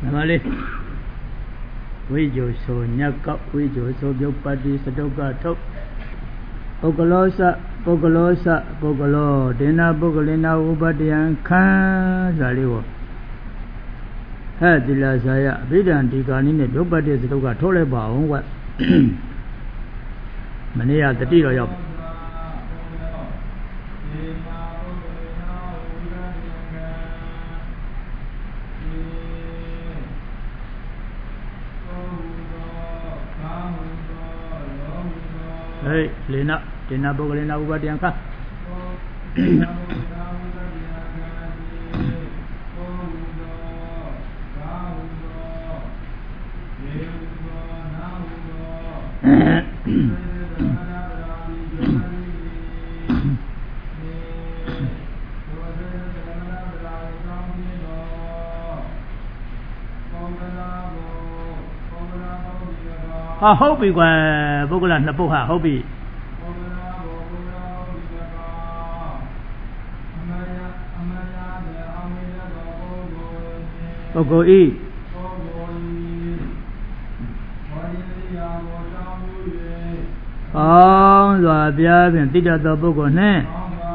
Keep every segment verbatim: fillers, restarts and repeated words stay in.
Namale Wijo so nyaka wijo so gyopati sadoka top Pogolosa Pogolosa Pogolo Dena Pogolina Ubadian Kan Zaliwo Hadila Saya Bidan Tiganine Yopati sadoka tole baon what Mania the deal of Hey, Lena, Lena Bogolina Ubadianka. I hope we were Bogola Napoha, Hobby. Bogo E. Oh, the Bia and Tida the Bogo Ne.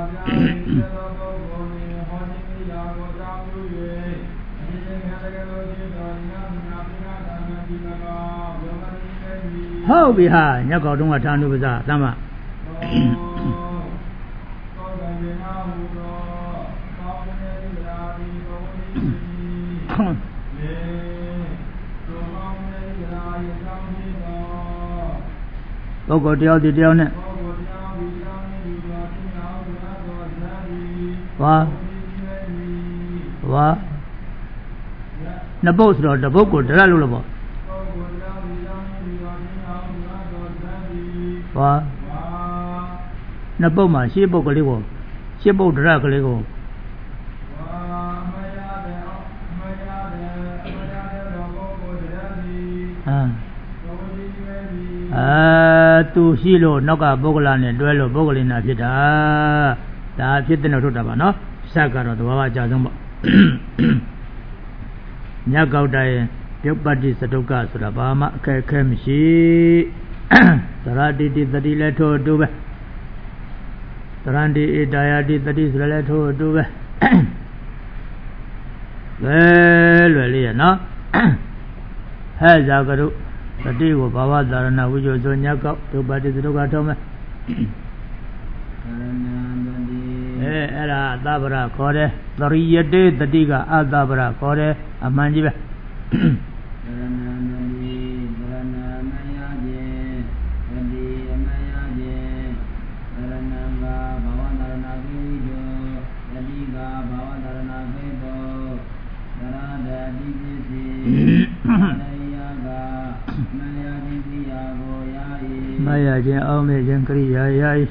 How we have Yako don't attend to that, Lama. Bogo deal the deal net. What? What? The boat, the Bogo, the Lalubo. What? Naboma, she book a little. She boat drag a little. Ah, to Hilo, Noga, Bogolan, and Duello, Bogolina, Pita. That fit in a rotaba, Sakar of the Wawa Jazumba. Nyakautai, Yopati Satoka, Surabama, Kemshi. Sarati did the dileto do it. Sarandi Idaya did the disrelato do it. Well, well, no? Has Agaru, the Digo Bava Darana, which was on Yaka, to Badi the Dugatome. Era Dabra Kore, the Ria did the Diga Adabra Kore, a Manjiba. Maya Jen Ome Jen Kriya Yai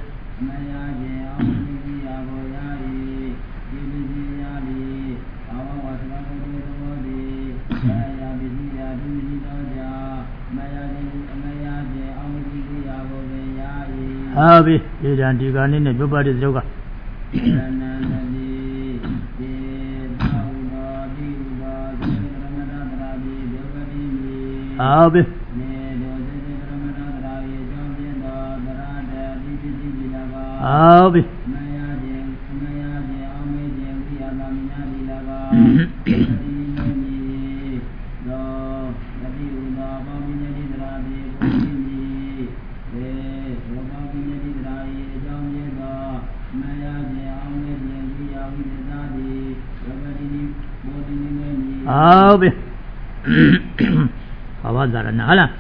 Abi, Idan Tigani, nobody's yoga. Abi. Abi. Abi. Avadara Nala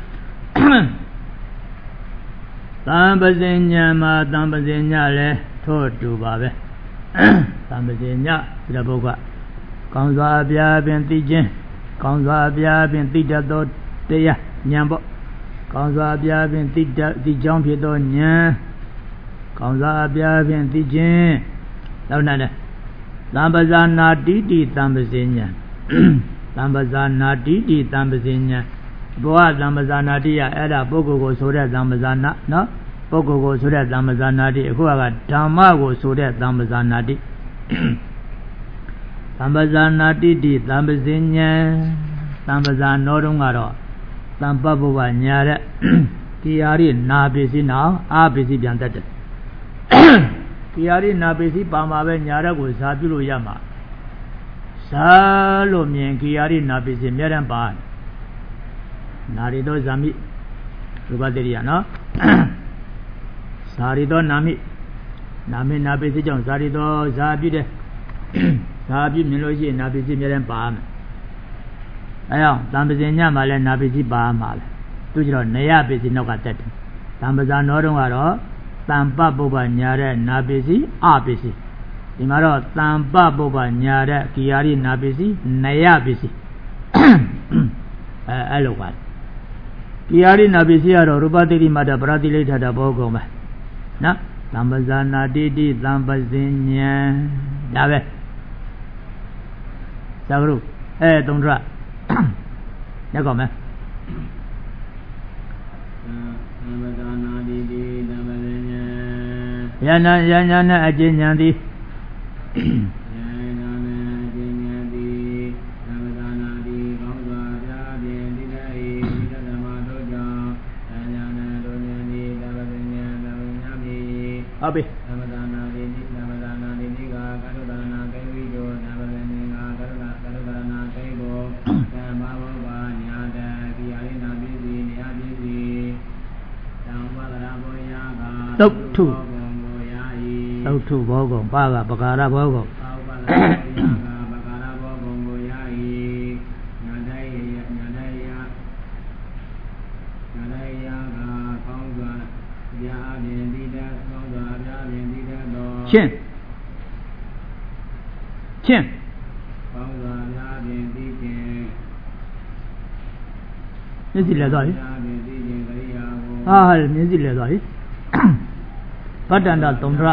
Tambazenya Ma Tambazenya Le Totu Babe Tambazenya the Boga Kanza Bia Bentijin Kanza Bia Bentida Dot Dea Nyambo Kanza Bia Bentida the Jumpido Nya Kanza Bia Bentijin Launana Tambazana Didi Tambazenya Tambazana Didi Tambazenya Boa Zamazana dia era Bogo Sura Zamazana, no? Bogo Sura Zamazana di, who are Tamago Sura Zamazana di. Zamazana di, Zamazinia, တံပဇာနောတုံးကတော့တံပဘုဘညာတဲ့ကိယာရိနာပစ္စည်းနောက်အာပစ္စည်းပြန်တတ်တယ်ကိယာရိနာပစ္စည်းပါမှာပဲညာတဲ့ကိုဇာပြုလို့ရမှာဇာလို့မြင်ကိယာရိနာပစ္စည်းအများတန်းပါနာရီတော့ဇာမိရူပတရိယနော်ဇာရီတော့နာမိနာမိနာပစ္စည်းကြောင့်ဇာရီတော့ဇာပြုတယ်ဇာပြုမြင်လို့ရှိရင်နာပစ္စည်းအများတန်းပါမယ်အဲအောင်တံပဇင်ညမှာလည်းနာပစ္စည်းပါမှာပဲသူကျတော့နေရပစ္စည်းနောက်ကတက်တယ်တံပဇာနောတုံးကတော့တံပပုပ္ပညာတဲ့နာပစ္စည်းအပစ္စည်းဒီမှာတော့တံပပုပ္ပညာတဲ့ကိယာရိနာပစ္စည်းနေရပစ္စည်းအဲအဲ့လိုပါကိယာရိနာပစ္စည်းကတော့ရူပတိရိမတ္တပရတိလိဋ္ဌတာဘောကုံပဲနော်တံပဇာနာတိတိတံပဇင်ညံဒါပဲသာဂရုအဲသုံးထရက်ကောမယ် ယန္နာယန္နာနဲ့အကျဉ်းဉာဏ်သည်ယန္နာနဲ့အကျဉ်းဉာဏ်သည်သမ္ပဒါနာသည်ကောင်းစွာပြားဖြင့်တိတ္တိသတ္တမတို့ကြောင့်ယန္နာနဲ့တို့ဉာဏ်သည်သဗ္ဗဉာဏ်သဗ္ဗဉာဏ်ပြီဟုတ်ပြီသမ္ပဒါနာသည်သမ္ပဒါနာသည်ဒီကကရုဒနာကိဝိဇောသဗ္ဗဉာဏ်ကကရုဏကရုဒနာကိဘောသမ္မာဘောဘာညာတကိယာရိနာပိစီနေယပိစီသံဝရဘောယကသုတ်ထုသုတ်ထုဘောကုံပါကပကာရဘောကုံပကာရဘောကုံကိုယာယီညာတိုင်ညာတိုင်ယညာတိုင်ယကကောင်းစွာဗျာအပြင်တိတဲ့ကောင်းစွာဗျာအပြင်တိတဲ့တော့ချင်းချင်းကောင်းစွာဗျာအပြင်တိခြင်းမျက်စိလဲသွားပြီဟာမျက်စိလဲသွားပြီဗတ္တန္တသုံးထ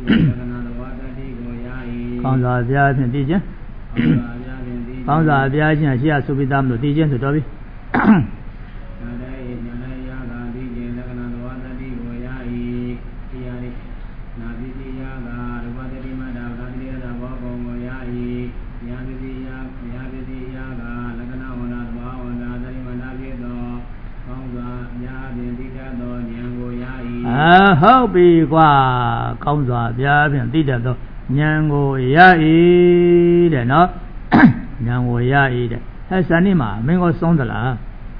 ကောင်းစွာပြားဖြင့်သိခြင်းကောင်းစွာပြားခြင်းရှိရသုပိသမလို့သိခြင်းဆိုတော့ပြီအာဟုတ်ပြီကွာကောင်းစွာပြားဖြင့်သိတတ်သောဉာဏ်ကိုရ၏တဲ့နော်ဉာဏ်ကိုရ၏တဲ့အဲဇာနိမှာမင်းကိုဆုံးသလား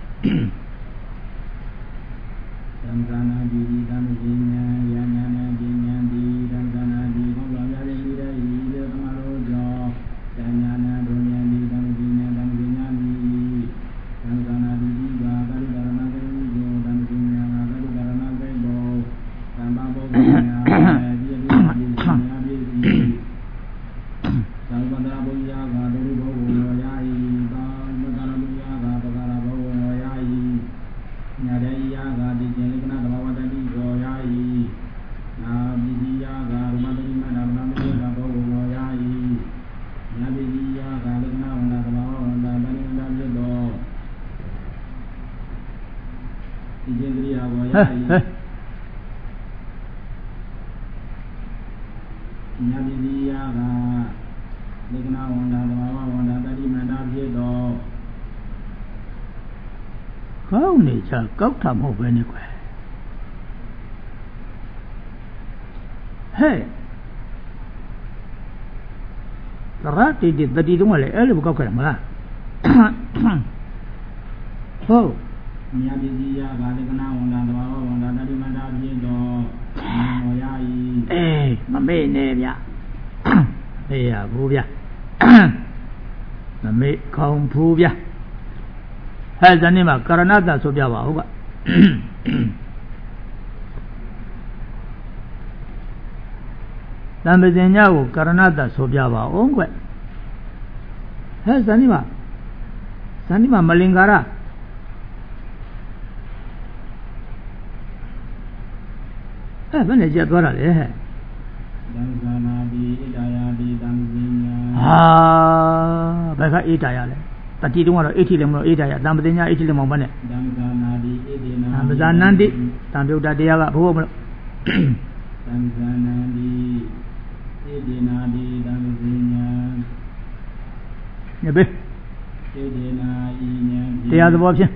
သံဃာနာဒီသံဃိညာယဉာဏနဲ့ဒီဉာဏ်ဒီသံဃာနာဒီကောင်းစွာပြားဖြင့်သိတတ်၏တဲ့သမတော်ကြောင့်ဉာဏ်နဲ့ဒုဉာဏ်ဒီသံဃိညာသံဃိညာဒီသံဃာနာဒီကကာရုဒရဏကေဝိဇောသံဃိညာကာရုဒရဏကေဘောသံဃာဘောဂညာဒီအဒီဒီညာပြည့်စီသံဃာတရာဘုရားကဒုရိဘောဂဝယာယီသာမတရဘုရားကပကာရဘောဂဝယာယီညာရေယာကဒီကျေလကနာသဘာဝတတိဘောယာယီနာပိတိယာကရမတိမနာမနာမေကဘောဂဝယာယီညာပိတိယာကလကနာဝန္ဒသဘာဝဝန္ဒတဏိဝန္ဒပြတ်တော်ဒီကျေကရိယာဘောယာယီညာပိတိယာကလက္ခဏာဝန္ဒသဘာဝဝန္ဒတတိမန္တဖြစ်တော်ကောင်းနေချကောက်တာမဟုတ်ပဲနေကွယ်ဟဲ့သရတိတိတတိတုံးကလည်းအဲ့လိုကောက်ကြတယ်မလားဟုတ်ညာပိတိယာကလက္ခဏာဝန္ဒသဘာဝဝန္ဒတတိမန္တဖြစ်တော်မောယာယီအေးမမေ့နဲ့ဗျအေးရဘူးဗျမမေ့ခေါင်ဖူးဗျဟဲ့ဇန်နေမှာကရဏတဆိုပြပါဦးကတံပဇင်ညကိုကရဏတဆိုပြပါဦးကွဟဲ့ဇန်နေမှာဇန်နေမှာမလင်္ကာရဟဲ့ဘယ်နဲ့ကြက်သွားတာလဲဟဲ့သံဃာနာတိဣဒာယတိတံပဇင်ညဟာဘယ်ကဣဒာယလဲတတိတုံးကတော့ဣတိလည်းမလို့ဣဒာယတံပဇင်ညဣတိလည်းမဟုတ်ဘဲနဲ့သံဃာနာတိဣတိနာသံပဇာနန္တိတံပြုတ်တတရားကဘိုးဘမလို့သံဃာနာတိဣတိနာတိတံပဇင်ညညဘေဣတရားသဘောဖြင့်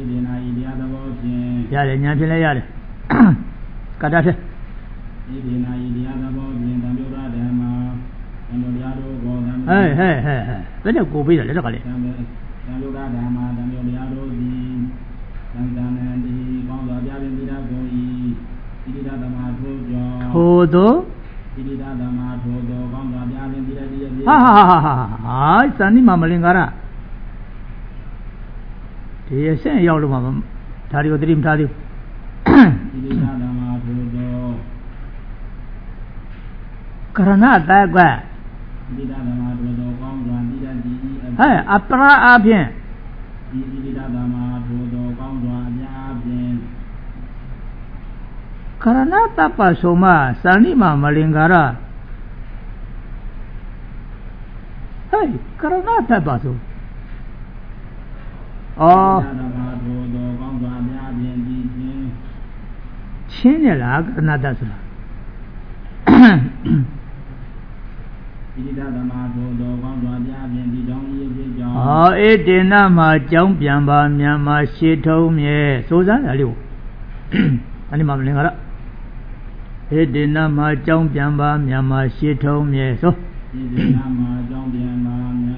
ရတယ်ညာဖြင့်လည်းရတယ်ကတ္တဖြင့်ဟဲ့ဟဲ့ဟဲ့ဟဲ့ဘယ်နဲ့ကိုပေးတယ်လဲတော့ကလေးထို့သောဟာဟာဟာဟာဟာစံဒီမှာမလင်္ကာရဒီအဆင့်ရောက်လို့မှဒါတွေကိုသတိမထားသေးဘူးကရဏတက်ကွဟဲ့အပရာအဖြင့်ကရဏတပ္ပဆိုမှစံဒီမှာမလင်္ကာရဟဲ့ကရဏတပ္ပဆိုအော်ချင်းရလားကရဏတဆိုတာဟောဧတေနမှာကြောင်းပြန်ပါမြန်မှာရှေထုံးမြဲစိုးစားတယ်လို့အဲ့ဒီမှာမလင်္ကာရဧတေနမှာကြောင်းပြန်ပါမြန်မှာရှေထုံးမြဲဆိုဧတေနမှာကြောင်းပြန်ပါမြန်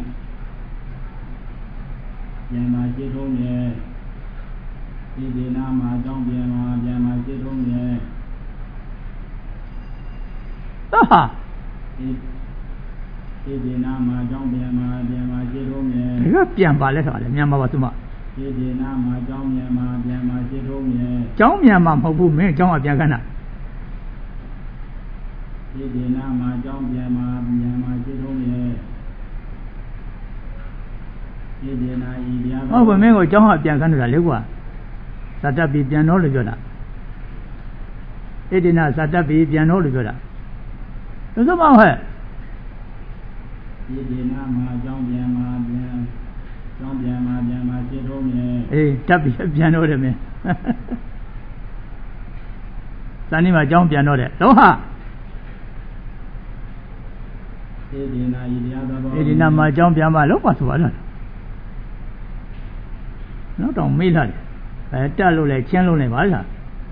ပြန်မှာရှေထုံးမြဲဧတေနမှာကြောင်းပြန်ပါပြန်မှာရှေထုံးမြဲဟာဧတေနမှာကြောင်းပြန်ပါပြန်မှာရှေထုံးမြဲဒါကပြန်ပါလဲဆိုတာလေမြန်ပါပါသူမဧတေနမှာကြောင်းပြန်ပါပြန်မှာရှေထုံးမြဲကြောင်းမြန်မှာမဟုတ်ဘူးမင်းကြောင်းကပြန်ခဏဧတေနမှာကြောင်းပြန်ပါပြန်မှာရှေထုံးမြဲဧတေနဤတရားဟုတ်ပါမင်းကိုကြောင်းကပြန်ခဏတာလေကွာဇာတပိပြန်တော့လို့ပြောတာဧတေနဇာတပိပြန်တော့လို့ပြောတာသူစမောဟဲ့ဧတေနမှာကြောင်းပြန်ပါပြန်ကြောင်းပြန်ပါပြန်မှာရှေထုံးမြဲအေးတပ်ပြီးပြန်တော့တယ်မင်းဇာနေမှာကြောင်းပြန်တော့တယ်လောဟာဧတေနဤတရားသဘောဧတေနမှာကြောင်းပြန်ပါလောက်ပါဆိုပါလားနောက်တော့မေးလာတယ်အဲတက်လို့လဲချင်းလို့လဲပါလား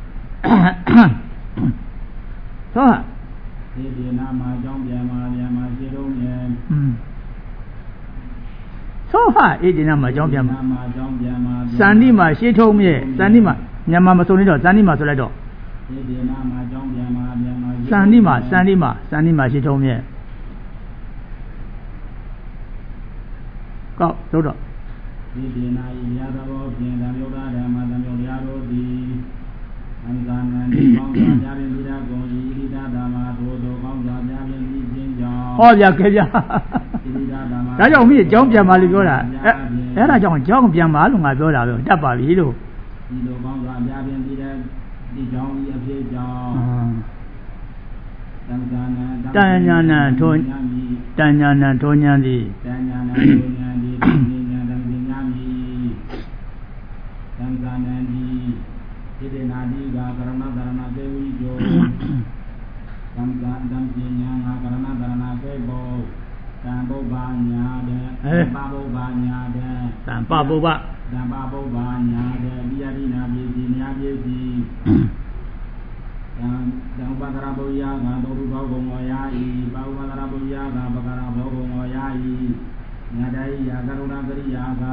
ဟောဧတေနမှာကြောင်းပြန်ပါပြန်မှာရှေထုံးမြဲอืมသောဟာဧတေနမှာကြောင်းပြန်ပါစန္ဒီမှာရှေထုံးမြဲစန္ဒီမှာမြန်မာမစုံနေတော့စန္ဒီမှာဆိုလိုက်တော့ဧတေနမှာကြောင်းပြန်ပါပြန်မှာစန္ဒီမှာစန္ဒီမှာစန္ဒီမှာရှေထုံးမြဲကောက်တို့တော့ဧတေနဤရာသဘောဖြင့်ဓမ္မယုဒဓမ္မဓမ္မယုရာတို့သည်အန္တနန္ဒီကောင်းစွာပြပင်ပြီးတာကုန်ဤဣဒဓမ္မထိုသောကောင်းစွာပြပင်ပြီးခြင်းကြောင့်ဟောဗျာခဲဗျာဒါကြောင့်မိအကြောင်းပြန်ပါလို့ပြောတာအဲအဲ့ဒါကြောင့်ကြောင်းပြန်ပါလို့ငါပြောတာပဲတတ်ပါပြီလို့ဒီလိုကောင်းစွာပြပင်ပြီးတဲ့ဒီကြောင့်ဤအဖြစ်ကြောင့်တဏ္ဍာနံတဏ္ဍာနံထိုတဏ္ဍာနံထိုညာသည်တဏ္ဍာနံထိုညာသည်ဉာဏ်တံပညာမီတဏ္ဍာနံဒီဣတေနာတိကကရဏတရဏသေဝိကျောတံကံတံပညာငါကရဏတရဏသေဘောတံပုဗ္ဗညာတဲ့တံပပုဗ္ဗညာတဲ့တံပပုဗ္ဗတံပပုဗ္ဗညာတဲ့ပိယတိနာပိစီညာပိစီတံတံပကရပုယငါတောရုဘောဘုံဝယာဤပဝကရပုယငါပကရဘောဘုံဝယာဤညာတယကရုဏကရိယာက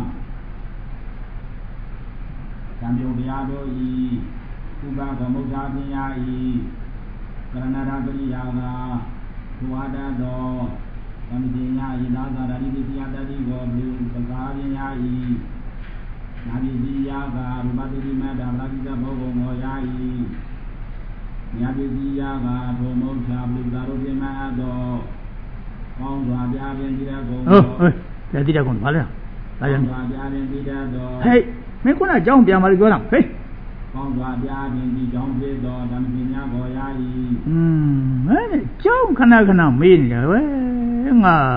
သံယုတ်တရားတို့ဤဥပကမုဋ္ဌာပညာဤကရဏရာပရိယာကဘဝတတော်သံပညာဤသာသာရိပိယတတိကိုပြုပကာပညာဤနာတိပိယကရူပတိမတ္တဗလာတိကဘောဘုံမောယာဤညာတိပိယကဘောမုဋ္ဌာပြုသာရုပ္ပမအတော်ကောင်းစွာပြပင်တိရကုန်ဟုတ်ဟုတ်ပြတိရကုန်ပါလားဒါကြောင့်ပြပင်တိရတော်ဟဲ့မင်းခုနအကြောင်းပြန်ပါလို့ပြောတာဟေးကောင်းစွာပြပင်ဒီကြောင်းဖြစ်တော်ဓမ္မပညာဘောယာဤอืมဟဲ့ကြောင်းခဏခဏမေးနေတယ်ဝဲငါ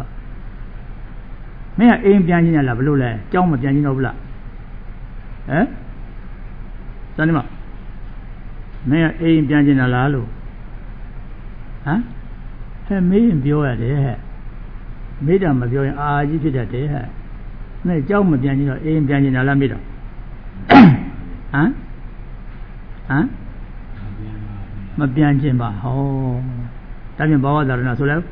မင်းကအိမ်ပြန်ချင်းရလားဘလို့လဲကြောင်းမပြန်ချင်းတော့ဘူးလားဟမ်စမ်းနေမမင်းကအိမ်ပြန်ချင်းလားလို့ဟမ်ဟဲ့မေးရင်ပြောရတယ်ဟဲ့မေးတာမပြောရင်အာကြီးဖြစ်တတ်တယ်ဟဲ့那叫么变进了，哎，变进来了没得？啊？啊？没变进吧？哦，咱们把我在那说了。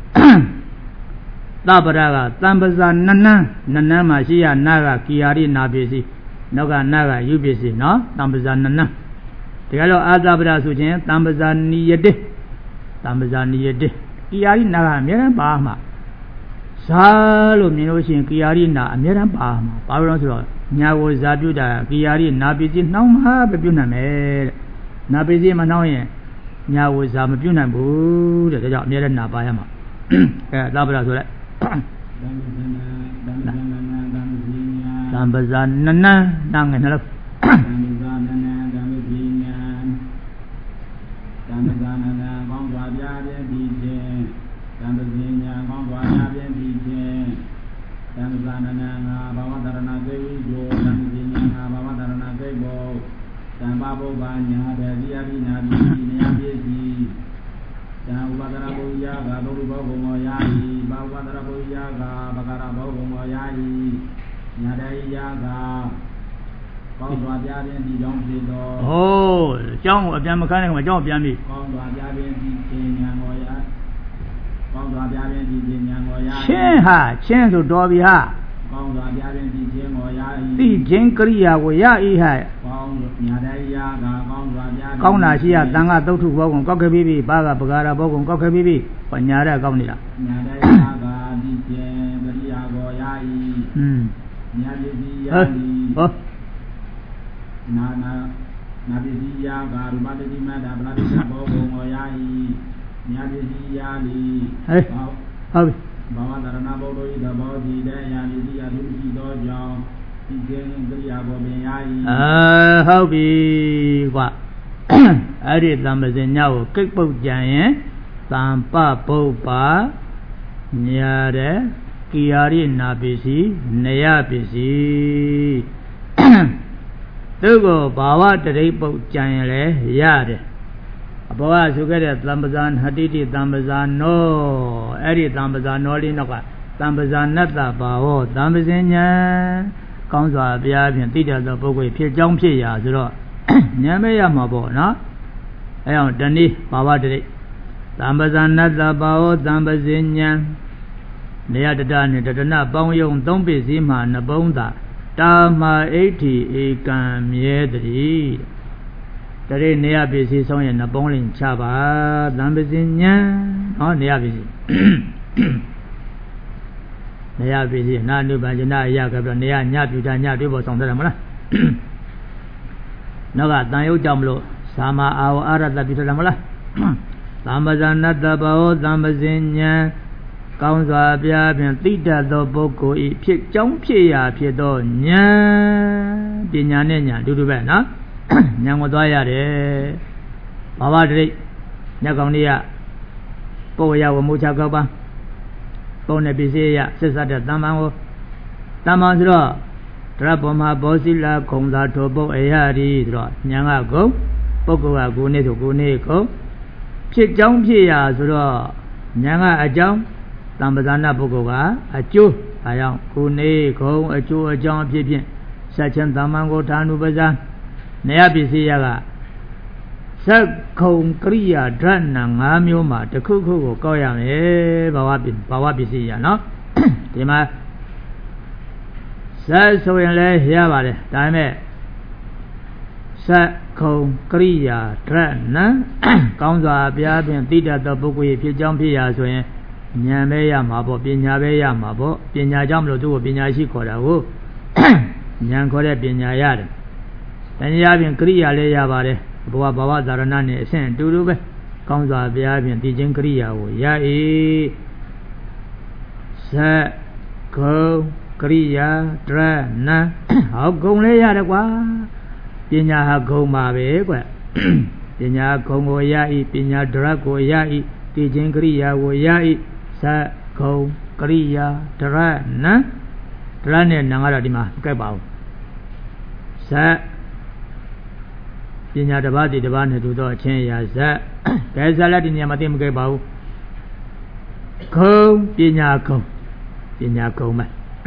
大不大个？咱不是那那那那嘛是呀？那个基亚里那边是，那个那个有边是喏，咱不是那那。这个了阿达不达说钱，咱不是你也得，咱不是你也得。基亚里那个没人把嘛，啥路没路线，基亚里那没人把嘛，把人说，人家我啥表达，基亚里那边是闹嘛不表那没，那边是嘛闹耶，人家我啥没表那不，这叫没人拿把呀嘛，哎，大不达说嘞。咱不是那那那个那了。哦，讲我边没看那个，讲我边没。钱哈，钱就多比哈。地钱可以啊，我也一下。讲那些啊，当个都出包工，搞个 B B， 八个不干了包工，搞个 B B， 把伢的搞你了。嗯。好，好。那那那边是呀，噶鲁巴的地嘛，那不拉的啥包工我呀伊，伢的是呀哩。哎，好。bawa darana bodo ida bodi de ya ni ya du si do jo ti gen gri ya bo bin ya yi ah ဟုတ်ပြီကွာအဲ့ဒီသံပဇင်ညကိုကိတ်ပုတ်ကြံရင်သံပပုပ္ပါညာတဲ့ကိယာရိနာပစ္စည်းနယပစ္စည်းသူကိုဘာဝတရိပ်ပုတ်ကြံရင်လည်းရတယ်အဘောကဆိုခဲ့တဲ့သံပဇာဟတိတိသံပဇာနောအဲ့ဒီသံပဇာနောလေးနောက်ကသံပဇာနတ္တဘာဝသံပဇင်ညာကောင်းစွာဘုရားဖြင့်သိတတ်သောပုဂ္ဂိုလ်ဖြစ်ကြောင်းဖြစ်ရာဆိုတော့ဉာဏ်မဲ့ရမှာပေါ့နော်အဲအောင်တနည်းဘာဝတရိသံပဇာနတ္တဘာဝသံပဇင်ညာနေရတတနဲ့တတနာပေါင်းယုံသုံးပစ္စည်းမှာနှပုံးသာတာမဣဋ္ဌိဧကံမြဲတည်းတရေနေရပစ္စည်းဆုံးရင်နှပုံးလင်ချပါသံပဇင်ညာဟောနေရပစ္စည်းနေရပစ္စည်းနာနုပဉ္ဇနာအရာကပြနေရညပြူတာညတွေးပေါ်ဆောင်တယ်မလားနောက်ကတန်ရုပ်ကြောင့်မလို့သာမအာဝအာရတပြုတယ်မလားသံပဇာနတ္တဘောသံပဇင်ညာကောင်းစွာပြားဖြင့်သိတတ်သောပုဂ္ဂိုလ်ဤဖြစ်ကြောင်းဖြစ်ရာဖြစ်သောဉာဏ်ပညာနဲ့ဉာဏ်တူတူပဲနော်ဉာဏ်ကိုသွားရတယ်ဘာဝတရိညကောင်လေးကပုဂ္ဂိုလ်ရဝမူချကောက်ပါပုံနဲ့ပစ္စည်းရဆက်စတဲ့တမ္ပံကိုတမ္ပံဆိုတော့တရဘောမှာဘောစီလာခုံသာထောပုတ်အရာဒီဆိုတော့ဉာဏ်ကကုံပုဂ္ဂိုလ်ကကိုနေဆိုကိုနေကုံဖြစ်ကြောင်းဖြစ်ရာဆိုတော့ဉာဏ်ကအကြောင်းတမ္ပဇာနာပုဂ္ဂိုလ်ကအကျိုးဒါကြောင့်ကိုနေကုံအကျိုးအကြောင်းအဖြစ်ဖြင့်ဆက်ချင်းတမ္ပံကိုဌာနုပဇာနေရပစ္စည်းရကသက္ခုံကရိယာဓာတ်နာ၅မျိုးမှာတစ်ခုခုကိုကောက်ရမယ်ဘာဝဘာဝပစ္စည်းရနော်ဒီမှာဇတ်ဆိုရင်လည်းရပါတယ်ဒါပေမဲ့သက္ခုံကရိယာဓာတ်နာကောင်းစွာဘုရားဖြင့်သိတတ်သောပုဂ္ဂိုလ်ဖြစ်ကြောင်းဖြစ်ရာဆိုရင်ဉာဏ်ပဲရမှာပေါ့ပညာပဲရမှာပေါ့ပညာကြောင့်မလို့သူ့ကိုပညာရှိခေါ်တာကိုဉာဏ်ခေါ်တဲ့ပညာရတယ်တဏှာဖြင့်ကရိယာလည်းရပါတယ်ဘဝဘဝဇာရဏနဲ့အဆင့်အတူတူပဲကောင်းစွာဘုရားဖြင့်သိခြင်းကရိယာကိုရ၏ဇတ်ခုံကရိယာတရဏဟောဂုံလည်းရတယ်ကွာပညာဟာဂုံပါပဲကွပညာဂုံကိုရ၏ပညာဒရကိုရ၏သိခြင်းကရိယာကိုရ၏ဇတ်ခုံကရိယာတရဏတရနဲ့နာကတော့ဒီမှာမကဲပါဘူးဇတ်ပညာတစ်ပါးစီတစ်ပါးနဲ့တူသောအချင်းရာဇတ်ကဲဇတ်လည်းဒီနေရာမှာသိမကြပါဘူးခုံပညာခုံပညာခုံပဲ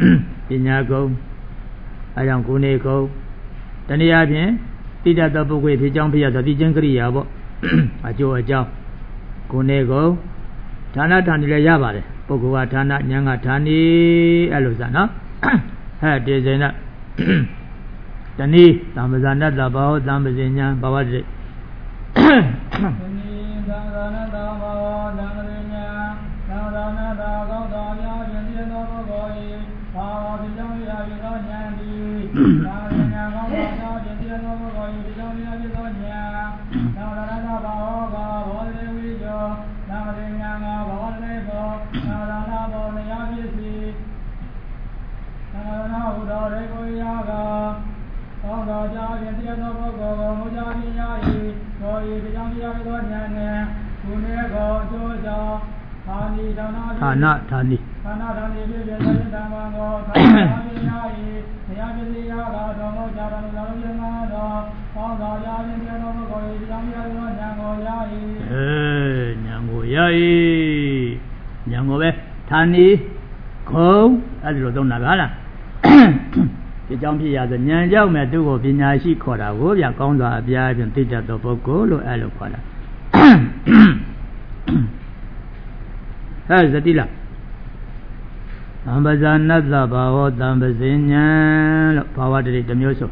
ညာကုံအဲကြောင့်ကိုနေကုံတနည်းအားဖြင့်တိတ္တသောပုဂ္ဂိုလ်ဖြစ်ကြောင်းဖြစ်ရသောတိကျင်းကရိယာပေါ့အကျိုးအကြောင်းကိုနေကုံဌာနဌာနီလည်းရပါတယ်ပုဂ္ဂိုလ်ကဌာနဉာဏ်ကဌာနီအဲ့လိုစနော်ဟဲ့တေဇေနတနည်းသံပဇာနတ္တဘာဝသံပဇဉ္ညာဘာဝတိတနည်းသံပဇာနတ္တဘာဝသံပဇဉ္ညာသံပဇာနတ္တကောသာပြာခြင်းတိသောပုဂ္ဂိုလ်၏ဘာဝတိကြောင့်ရာဖြစ်သောဉာဏ်သည်သံပဇဉ္ညာကောသာပြာခြင်းတိသောပုဂ္ဂိုလ်၏ဒီကြောင့်ရာဖြစ်သောဉာဏ်သံပဇာနတ္တဘာဝကဘောဓိဝိကျော်သံပဇဉ္ညာကဘာဝတိဘောသံပဇာနဘောနယဖြစ်စီသံပဇာနဟုသောရေကိုရာကသောသောကြာခြင်းတိသောပုဂ္ဂိုလ်ကိုမူကြခြင်းရ၏သောဤဒီကြောင့်ရာဖြစ်သောဉာဏ်နှင့်ကုနေကိုအကျိုးကြောင့်ဌာနိဌာနဌာနဌာနိဌာနဌာနိဖြစ်ဖြစ်သောဓမ္မကိုဌာနဌာနိရ၏တရားဖြစ်စီရတာသောမောကြာတော်လာခြင်းမှာသောသောသောကြာခြင်းတိသောပုဂ္ဂိုလ်ဤဒီကြောင့်ရာဖြစ်သောဉာဏ်ကိုရ၏အဲဉာဏ်ကိုရ၏ဉာဏ်ကိုပဲဌာနိခုံအဲ့ဒီလိုသုံးတာကလားဒီကြောင့်ဖြစ်ရဆိုဉာဏ်ကြောင့်မဲ့သူ့ကိုပညာရှိခေါ်တာကိုဗျကောင်းစွာအပြားဖြင့်သိတတ်သောပုဂ္ဂိုလ်လို့အဲ့လိုခေါ်တာဟဲ့ဇတိလားသံပဇာနတ္တဘာဝသံပဇဉ္ညာလို့ဘာဝတတိတစ်မျိုးဆို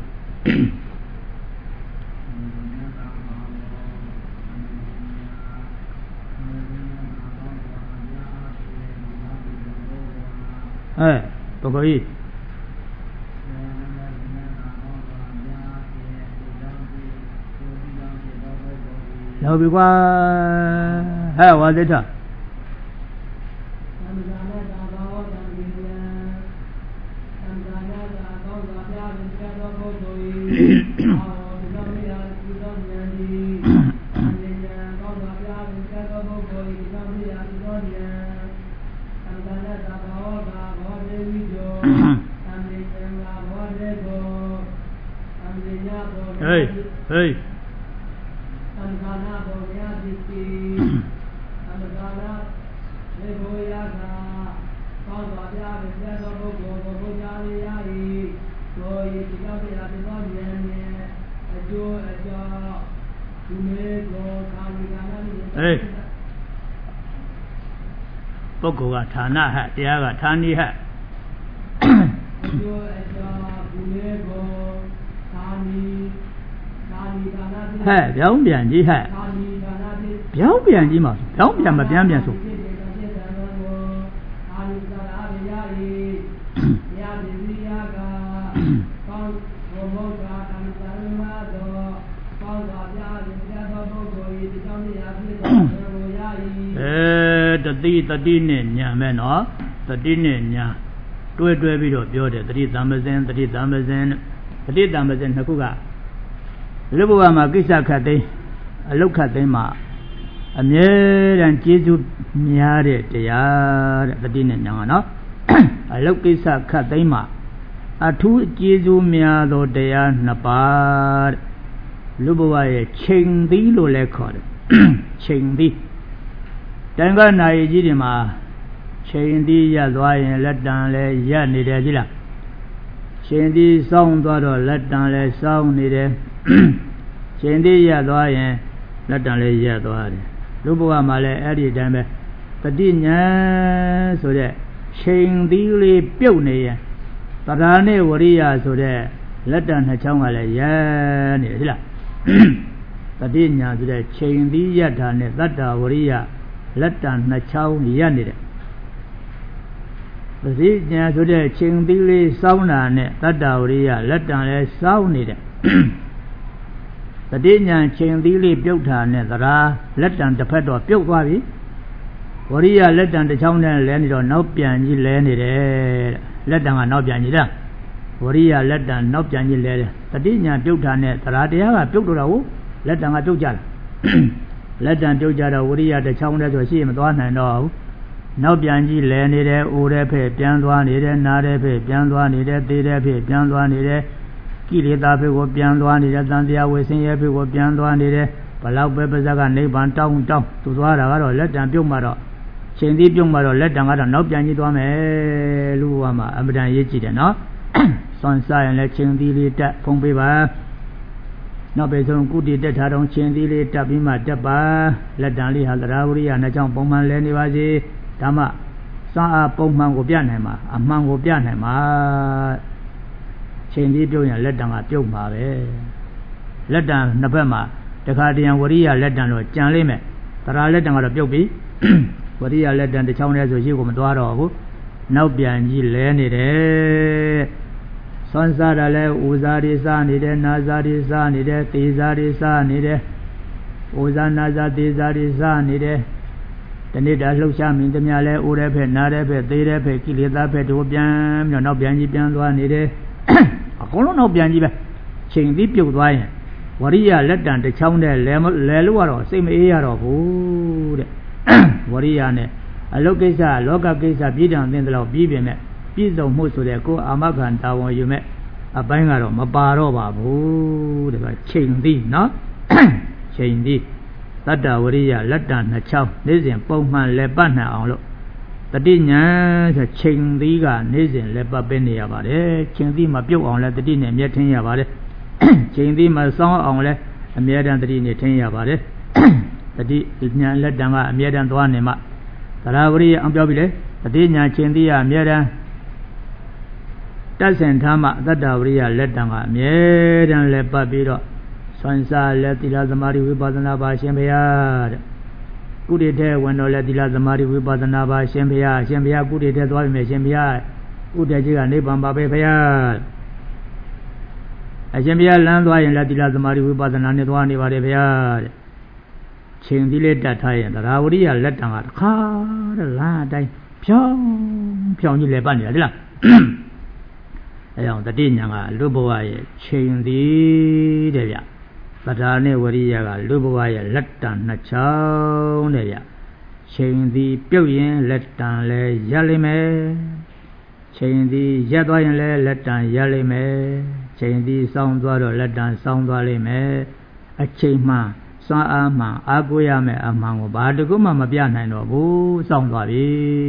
ဟဲ့ပုဂ္ဂိုလ်ကြီးနောက်ပြီကွာဟဲ့ဝါသစ်ထဟေးဟေးသံဃာနာဘောရတိတိသံဃာနာလေဘောရသာသောသာပြာပြတ်သောပုဂ္ဂိုလ်ကိုဘုရားလေးရ၏ကိုယ်ဤဒီတော့ပြာပြသောဉာဏ်နှင့်အကျိုးအကြောင်းဒီမေကိုကာမိကနာနိဟေးပုဂ္ဂိုလ်ကဌာနဟဲ့တရားကဌာနိဟဲ့အကျိုးအကြောင်းဒီမေကိုကာမိဟဲ့ပြောင်းပြန်ကြီးဟဲ့ပြောင်းပြန်ကြီးမှာပြောင်းပြန်မပြန်ပြန်ဆိုအဲတတိတတိနဲ့ညာမဲ့နော်တတိနဲ့ညာတွဲတွဲပြီးတော့ပြောတယ်တတိသမ္ပဇင်တတိသမ္ပဇင်တတိသမ္ပဇင်နှစ်ခုကလူဘဝမှာကိစ္စခတ်သိမ်းအလုတ်ခတ်သိမ်းမှာအမြဲတမ်းကျေးဇူးများတဲ့တရားတဲ့တတိနဲ့ညာကနော်အလုတ်ကိစ္စခတ်သိမ်းမှာအထူးကျေးဇူးများသောတရားနှစ်ပါးတဲ့လူဘဝရဲ့ချိန်သီးလို့လည်းခေါ်တယ်ချိန်သီးတန်ခါနာရီကြီးတွေမှာချိန်သီးရသွားရင်လက်တံလည်းရနေတယ်ကြည်လားချိန်သီးစောင်းသွားတော့လက်တံလည်းစောင်းနေတယ်ချိန်သီးရသွားရင်လက်တံလည်းရသွားတယ်လူဘဝမှာလည်းအဲ့ဒီအတိုင်းပဲတတိညာဆိုတဲ့ချိန်သီးလေးပြုတ်နေရင်တရားနဲ့ဝရိယဆိုတဲ့လက်တံနှစ်ချောင်းကလည်းရနေတယ်ဟဲ့လားတတိညာဆိုတဲ့ချိန်သီးရတာနဲ့သတ္တဝရိယလက်တံနှစ်ချောင်းရနေတယ်တတိညာဆိုတဲ့ချိန်သီးလေးစောင်းတာနဲ့သတ္တဝရိယလက်တံလည်းစောင်းနေတယ်တတိညာချိန်သီးလေးပြုတ်တာနဲ့သရာလက်တံတစ်ဖက်တော့ပြုတ်သွားပြီဝရိယလက်တံတစ်ချောင်းနဲ့လဲနေတော့နောက်ပြန်ကြီးလဲနေတယ်လက်တံကနောက်ပြန်ကြီးလားဝရိယလက်တံနောက်ပြန်ကြီးလဲတယ်တတိညာပြုတ်တာနဲ့သရာတရားကပြုတ်တော့တာကိုလက်တံကပြုတ်ကြတယ်လက်တံပြုတ်ကြတော့ဝရိယတစ်ချောင်းနဲ့ဆိုရှိရင်မသွားနိုင်တော့ဘူးနောက်ပြန်ကြီးလဲနေတယ်အိုတဲ့ဖက်ပြန်သွားနေတယ်နားတဲ့ဖက်ပြန်သွားနေတယ်သေတဲ့ဖက်ပြန်သွားနေတယ်ကိလေသာဖက်ကိုပြန်သွားနေတယ်တန်တရားဝေဆင်းရဲဖက်ကိုပြန်သွားနေတယ်ဘလောက်ပဲပါဇက်ကနိဗ္ဗာန်တောင်းတောင်းသူသွားတာကတော့လက်တံပြုတ်မှတော့ချိန်သီးပြုံးမှာတော့လက်တံကတော့နောက်ပြန်ကြည့်သွားမယ်လို့ဟောမှာအမတန်ရေးကြည့်တယ်နော်စွန်စားရင်လည်းချိန်သီးလေးတက်ဖုံးပေးပါနောက်ပဲဆုံးကုတီတက်ထားတော့ချိန်သီးလေးတက်ပြီးမှတက်ပါလက်တံလေးဟာသရာဝရိယနှစ်ချောင်းပုံမှန်လဲနေပါစေဒါမှစွမ်းအားပုံမှန်ကိုပြနိုင်မှာအမှန်ကိုပြနိုင်မှာချိန်သီးပြုံးရင်လက်တံကပြုတ်မှာပဲလက်တံနှစ်ဘက်မှာတခါတရံဝရိယလက်တံတော့ကြံလိမ့်မယ်သရာလက်တံကတော့ပြုတ်ပြီဝရိယလက်တံတစ်ချောင်းတည်းဆိုရှိကိုမသွားတော့ဘူးနောက်ပြန်ကြီးလဲနေတယ်စွမ်းစားတာလဲဥဇာတွေစားနေတယ်နာဇာတွေစားနေတယ်သေဇာတွေစားနေတယ်ဥဇာနာဇာသေဇာတွေစားနေတယ်တနေ့တာလှုပ်ရှားမြင်သမျှလဲအိုးတဲ့ဖက်နားတဲ့ဖက်သေးတဲ့ဖက်ကိလေသာဖက်တို့ပြန်ပြီးတော့နောက်ပြန်ကြီးပြန်သွားနေတယ်အကုန်လုံးနောက်ပြန်ကြီးပဲချိန်ပြီးပြုတ်သွားရင်ဝရိယလက်တံတစ်ချောင်းတည်းလဲလဲလို့ကတော့စိတ်မအေးရတော့ဘူးတဲ့ဝရိယနဲ့အလုတ်ကိစ္စလောကကိစ္စပြည်တံသင်တယ်လို့ပြီးပြင်မဲ့ပြည့်စုံမှုဆိုတဲ့ကိုယ်အာမခံတာဝန်ယူမဲ့အပိုင်းကတော့မပါတော့ပါဘူးတဲ့ချိန်သည်နော်ချိန်သည်တတ္တဝရိယလက်တံနှစ်ချောင်းနေ့စဉ်ပုံမှန်လက်ပတ်နိုင်အောင်လို့တတိညာဆိုချိန်သည်ကနေ့စဉ်လက်ပတ်ပေးနေရပါတယ်ချိန်သည်မပြုတ်အောင်လဲတတိနဲ့မျက်ထင်းရပါတယ်ချိန်သည်မစောင်းအောင်လဲအမြဲတမ်းတတိနဲ့ထင်းရပါတယ်တတိညာလက်တံကအမြဲတမ်းသွားနေမှသရဝရိယအောင်ပြောပြီလေတတိညာချိန်သည်ကအမြဲတမ်းတက်ဆင်ထားမှသတ္တဝရိယလက်တံကအမြဲတမ်းလက်ပတ်ပြီးတော့စွမ်းစားလက်သီလသမာဓိဝိပဿနာပါရှင်ဘုရားတဲ့ကုဋေထဲဝင်တော့လက်သီလသမာဓိဝိပဿနာပါရှင်ဘုရားရှင်ဘုရားကုဋေထဲသွားပြီမယ်ရှင်ဘုရားဥဒေကြီးကနိဗ္ဗာန်ပါပဲဘုရားအရှင်ဘုရားလမ်းသွားရင်လက်သီလသမာဓိဝိပဿနာနဲ့သွားနေပါတယ်ဘုရားတဲ့ချိန်သီးလေးတတ်ထားရင်သရဝရိယလက်တံကတခါတဲ့လမ်းအတိုင်းဖြောင်းဖြောင်းကြီးလဲပတ်နေတာဒီလားအဲကြောင့်တတိညာကလူဘဝရဲ့ချိန်သည်တဲ့ဗျသဒ္ဓါနဲ့ဝရိယကလူဘဝရဲ့လက်တံနှစ်ချောင်းတဲ့ဗျချိန်သည်ပြုတ်ရင်လက်တံလဲရပ်လိမ့်မယ်ချိန်သည်ရပ်သွားရင်လဲလက်တံရပ်လိမ့်မယ်ချိန်သည်စောင်းသွားတော့လက်တံစောင်းသွားလိမ့်မယ်အချိန်မှစွမ်းအားမှအားကိုးရမယ်အမှန်ကိုဘာတကူမှမပြနိုင်တော့ဘူးစောင်းသွားပြီ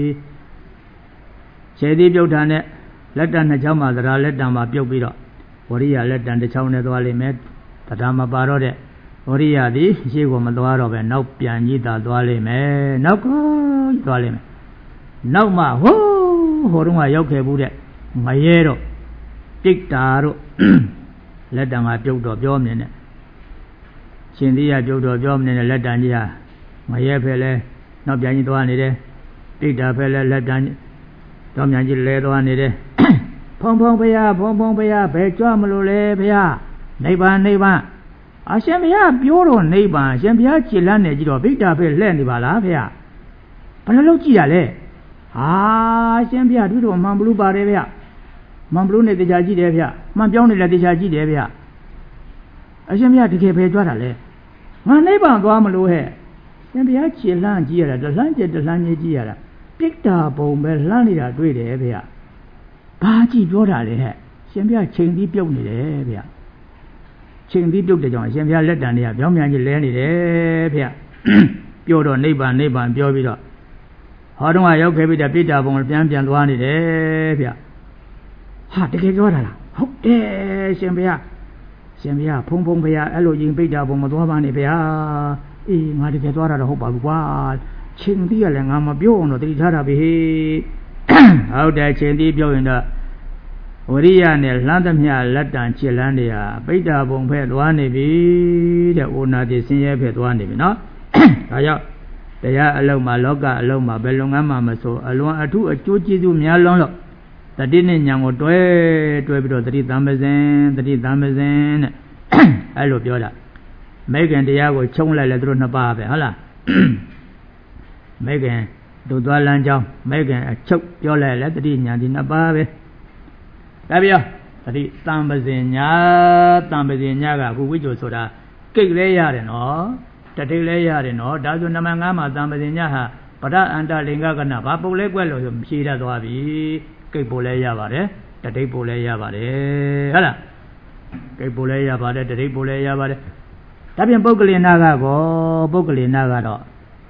ချိန်သည်ပြုတ်တာနဲ့လက်တံနှစ်ချောင်းမှာသဒ္ဓါလက်တံမှာပြုတ်ပြီးတော့ဝရိယလက်တံတစ်ချောင်းနဲ့သွားလိမ့်မယ်သဒ္ဓါမပါတော့တဲ့ဝရိယသည်ရှေ့ကိုမသွားတော့ပဲနောက်ပြန်ကြီးသာသွားလိမ့်မယ်နောက်ကိုသွားလိမ့်မယ်နောက်မှဟိုးဟိုတုန်းကရောက်ခဲ့ဘူးတဲ့ငရဲတော့တိတ်တာတို့လက်တံကပြုတ်တော့ပြောမြင်တဲ့ရှင်သီးရပြုတ်တော့ပြောမြင်တဲ့လက်တံကြီးဟာငရဲဖက်လဲနောက်ပြန်ကြီးသွားနေတယ်တိတ်တာဖက်လဲလက်တံတော့မြန်ကြီးလဲသွားနေတယ်ဖုံဖုံဘုရားဖုံဖုံဘုရားဘယ်ကြွမလို့လဲဘုရားနိဗ္ဗာန်နိဗ္ဗာန်အရှင်ဘုရားပြောတော့နိဗ္ဗာန်အရှင်ဘုရားခြေလန်းနေကြည့်တော့ဗိတ္တာဖက်လှဲ့နေပါလားဘုရားဘယ်လိုလုပ်ကြည့်ရလဲဟာအရှင်ဘုရားတို့တော့မှန်ဘလူပါတယ်ဗျာမှန်ဘလူနဲ့တရားကြည့်တယ်ဗျာမှန်ပြောင်းနေလည်းတရားကြည့်တယ်ဗျာအရှင်ဘုရားတကယ်ပဲကြွတာလဲငါနိဗ္ဗာန်သွားမလို့ဟဲ့ရှင်ဘုရားခြေလန်းကြည့်ရတာတလှမ်းကျတလှမ်းကြီးကြည့်ရတာပိတ္တာဘုံပဲလှမ်းနေတာတွေ့တယ်ဗျာဘာကြည့်ပြောတာလဲဟဲ့ရှင်ဘုရားချိန်ပြီးပြုတ်နေတယ်ဗျာချိန်ပြီးပြုတ်တဲ့ကြောင့်ရှင်ဘုရားလက်တံတွေကပြောင်းပြန်ကြီးလဲနေတယ်ဗျာပြောတော့နိဗ္ဗာန်နိဗ္ဗာန်ပြောပြီးတော့ဟောတော့ရောက်ခဲ့ပြီတဲ့ပိတ္တာဘုံပြန်ပြန်သွားနေတယ်ဗျာဟာတကယ်ပြောတာလားဟုတ်တယ်ရှင်ဘုရားရှင်ဘုရားဖုံဖုံဘုရားအဲ့လိုရင်ပိတ္တာဘုံမသွားပါနဲ့ဗျာအေးငါတကယ်သွားတာတော့ဟုတ်ပါဘူးကွာချိန်ပြီးရလဲငါမပြောအောင်တော့တတိထားတာပဲဟုတ်တယ်ချိန်ပြီးပြောရင်တော့ဝရိယနဲ့လှမ်းသမျှလက်တံခြေလန်းတွေဟာပိတ္တာဘုံဖက်သွားနေပြီတဲ့ဩနာတိဆင်းရဲဖက်သွားနေပြီနော်ဒါကြောင့်တရားအလုံးမှာလောကအလုံးမှာဘယ်လုပ်ငန်းမှမဆိုအလွန်အထူးအကျိုးကျေးဇူးများလွန်းလို့တတိနဲ့ညာကိုတွဲတွဲပြီးတော့တတိတံပဇင်တတိတံပဇင်တဲ့အဲ့လိုပြောတာမိခင်တရားကိုချုံလိုက်လဲသူတို့နှစ်ပါးပဲဟုတ်လားမိခင်တို့သွားလမ်းကြောင်းမိခင်အချုပ်ပြောလိုက်လဲတတိညာဒီနှစ်ပါးပဲဒါပြောတတိတံပဇင်ညာတံပဇင်ညာကအခုဝိဇ္ဇိုဆိုတာကိတ်လဲရတယ်နော်တတိလဲရတယ်နော်ဒါဆိုနံပါတ်၅မှာတံပဇင်ညာဟာပရအန္တလင်္ကကနဘာပုတ်လဲကွက်လို့ဆိုဖြေတတ်သွားပြီကိတ်ပို့လဲရပါတယ်တတိပို့လဲရပါတယ်ဟုတ်လားကိတ်ပို့လဲရပါတယ်တတိပို့လဲရပါတယ်ဒါပြင်ပုဂ္ဂလိနာကကောပုဂ္ဂလိနာကတော့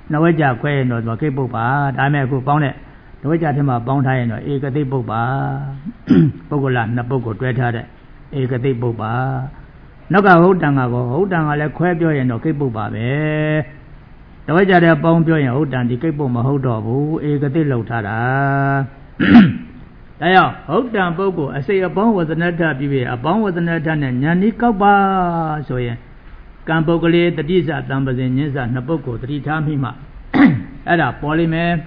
နဝကြခွဲရင်တော့သူကိပုပ္ပါဒါမဲ့အခုပေါင်းတဲ့နဝကြထဲမှာပေါင်းထားရင်တော့ဧကတိပုပ္ပါပုဂ္ဂလနှစ်ပုဂ္ဂိုလ်တွဲထားတဲ့ဧကတိပုပ္ပါနောက်ကဟုတ်တန်ကကောဟုတ်တန်ကလည်းခွဲပြောရင်တော့ကိပုပ္ပါပဲနဝကြတဲ့ပေါင်းပြောရင်ဟုတ်တန်ဒီကိပုပ္မဟုတ်တော့ဘူးဧကတိလောက်ထားတာဒါကြောင့်ဟုတ်တန်ပုဂ္ဂိုလ်အစိတ်အပေါင်းဝဇနထပြီးပြီအပေါင်းဝဇနထနဲ့ညာနီးကောက်ပါဆိုရင်ကံပုဂ္ဂလေတတိစတံပဇင်ညင်းစနှစ်ပုဂ္ဂိုလ်တတိထားမိမှအဲ့ဒါပေါ်လိမယ်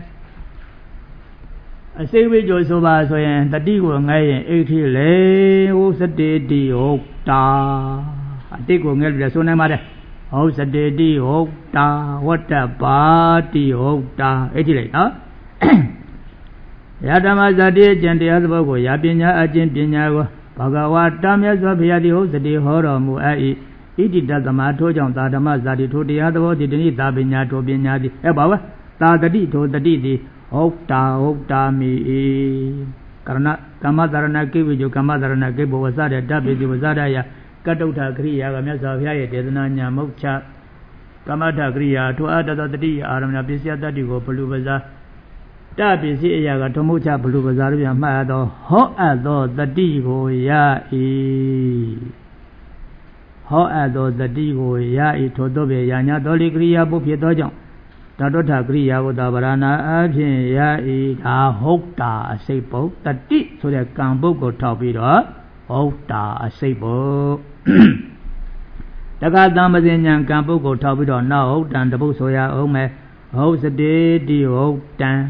အစိတ်ဝိကြိုဆိုပါဆိုရင်တတိကိုငဲရင်အိဋ္ဌိလေဟောစတေတိဟုတ်တာအတိတ်ကိုငဲလို့လည်းဆိုနိုင်ပါတယ်ဟုတ်စတေတိဟုတ်တာဝတ္တပါတိဟုတ်တာအိဋ္ဌိလေနော်ယဓမ္မဇတိအကျင့်တရားသဘောကိုယာပညာအကျင့်ပညာကိုဘဂဝါတမြတ်စွာဘုရားသည်ဟုတ်စတေဟောတော်မူအပ်၏ဣတိတသမထိုးကြောင့်သာဓမ္မဇာတိထိုတရားသဘောဒီတနည်းသာပညာထိုပညာသည်အဲပါဝသာတတိထိုတတိသည်ဟုတ်တာဟုတ်တာမိ၏ကရဏကမ္မသရဏကိဝိဇုကမ္မသရဏကိဘဝစတဲ့ဓာပိတိဝဇဒယကတုဋ္ဌကရိယာကမြတ်စွာဘုရားရဲ့ဒေသနာညာမုတ်ချကမ္မထကရိယာထိုအတ္တတတိအာရမဏပစ္စယတတိကိုဘလူပဇာတပစ္စည်းအရာကထုံမုတ်ချဘလူပဇာတို့ပြန်မှတ်သောဟောအပ်သောတတိကိုရ၏ဟောအပ်သောတတိကိုရ၏ထို့သောပေယာညာတော်လီကရိယာပုဖြစ်သောကြောင့်ဓာတုထကရိယာကိုသာဗရဏအဖြစ်ရ၏ဒါဟုတ်တာအစိတ်ပုတ်တတိဆိုတဲ့ကံပုတ်ကိုထောက်ပြီးတော့ဟုတ်တာအစိတ်ပုတ်တက္ကသံပဇင်ညာကံပုတ်ကိုထောက်ပြီးတော့နောက်ဟုတ်တံတပုတ်ဆိုရအောင်မယ်ဟုတ်စတေတိဟုတ်တံ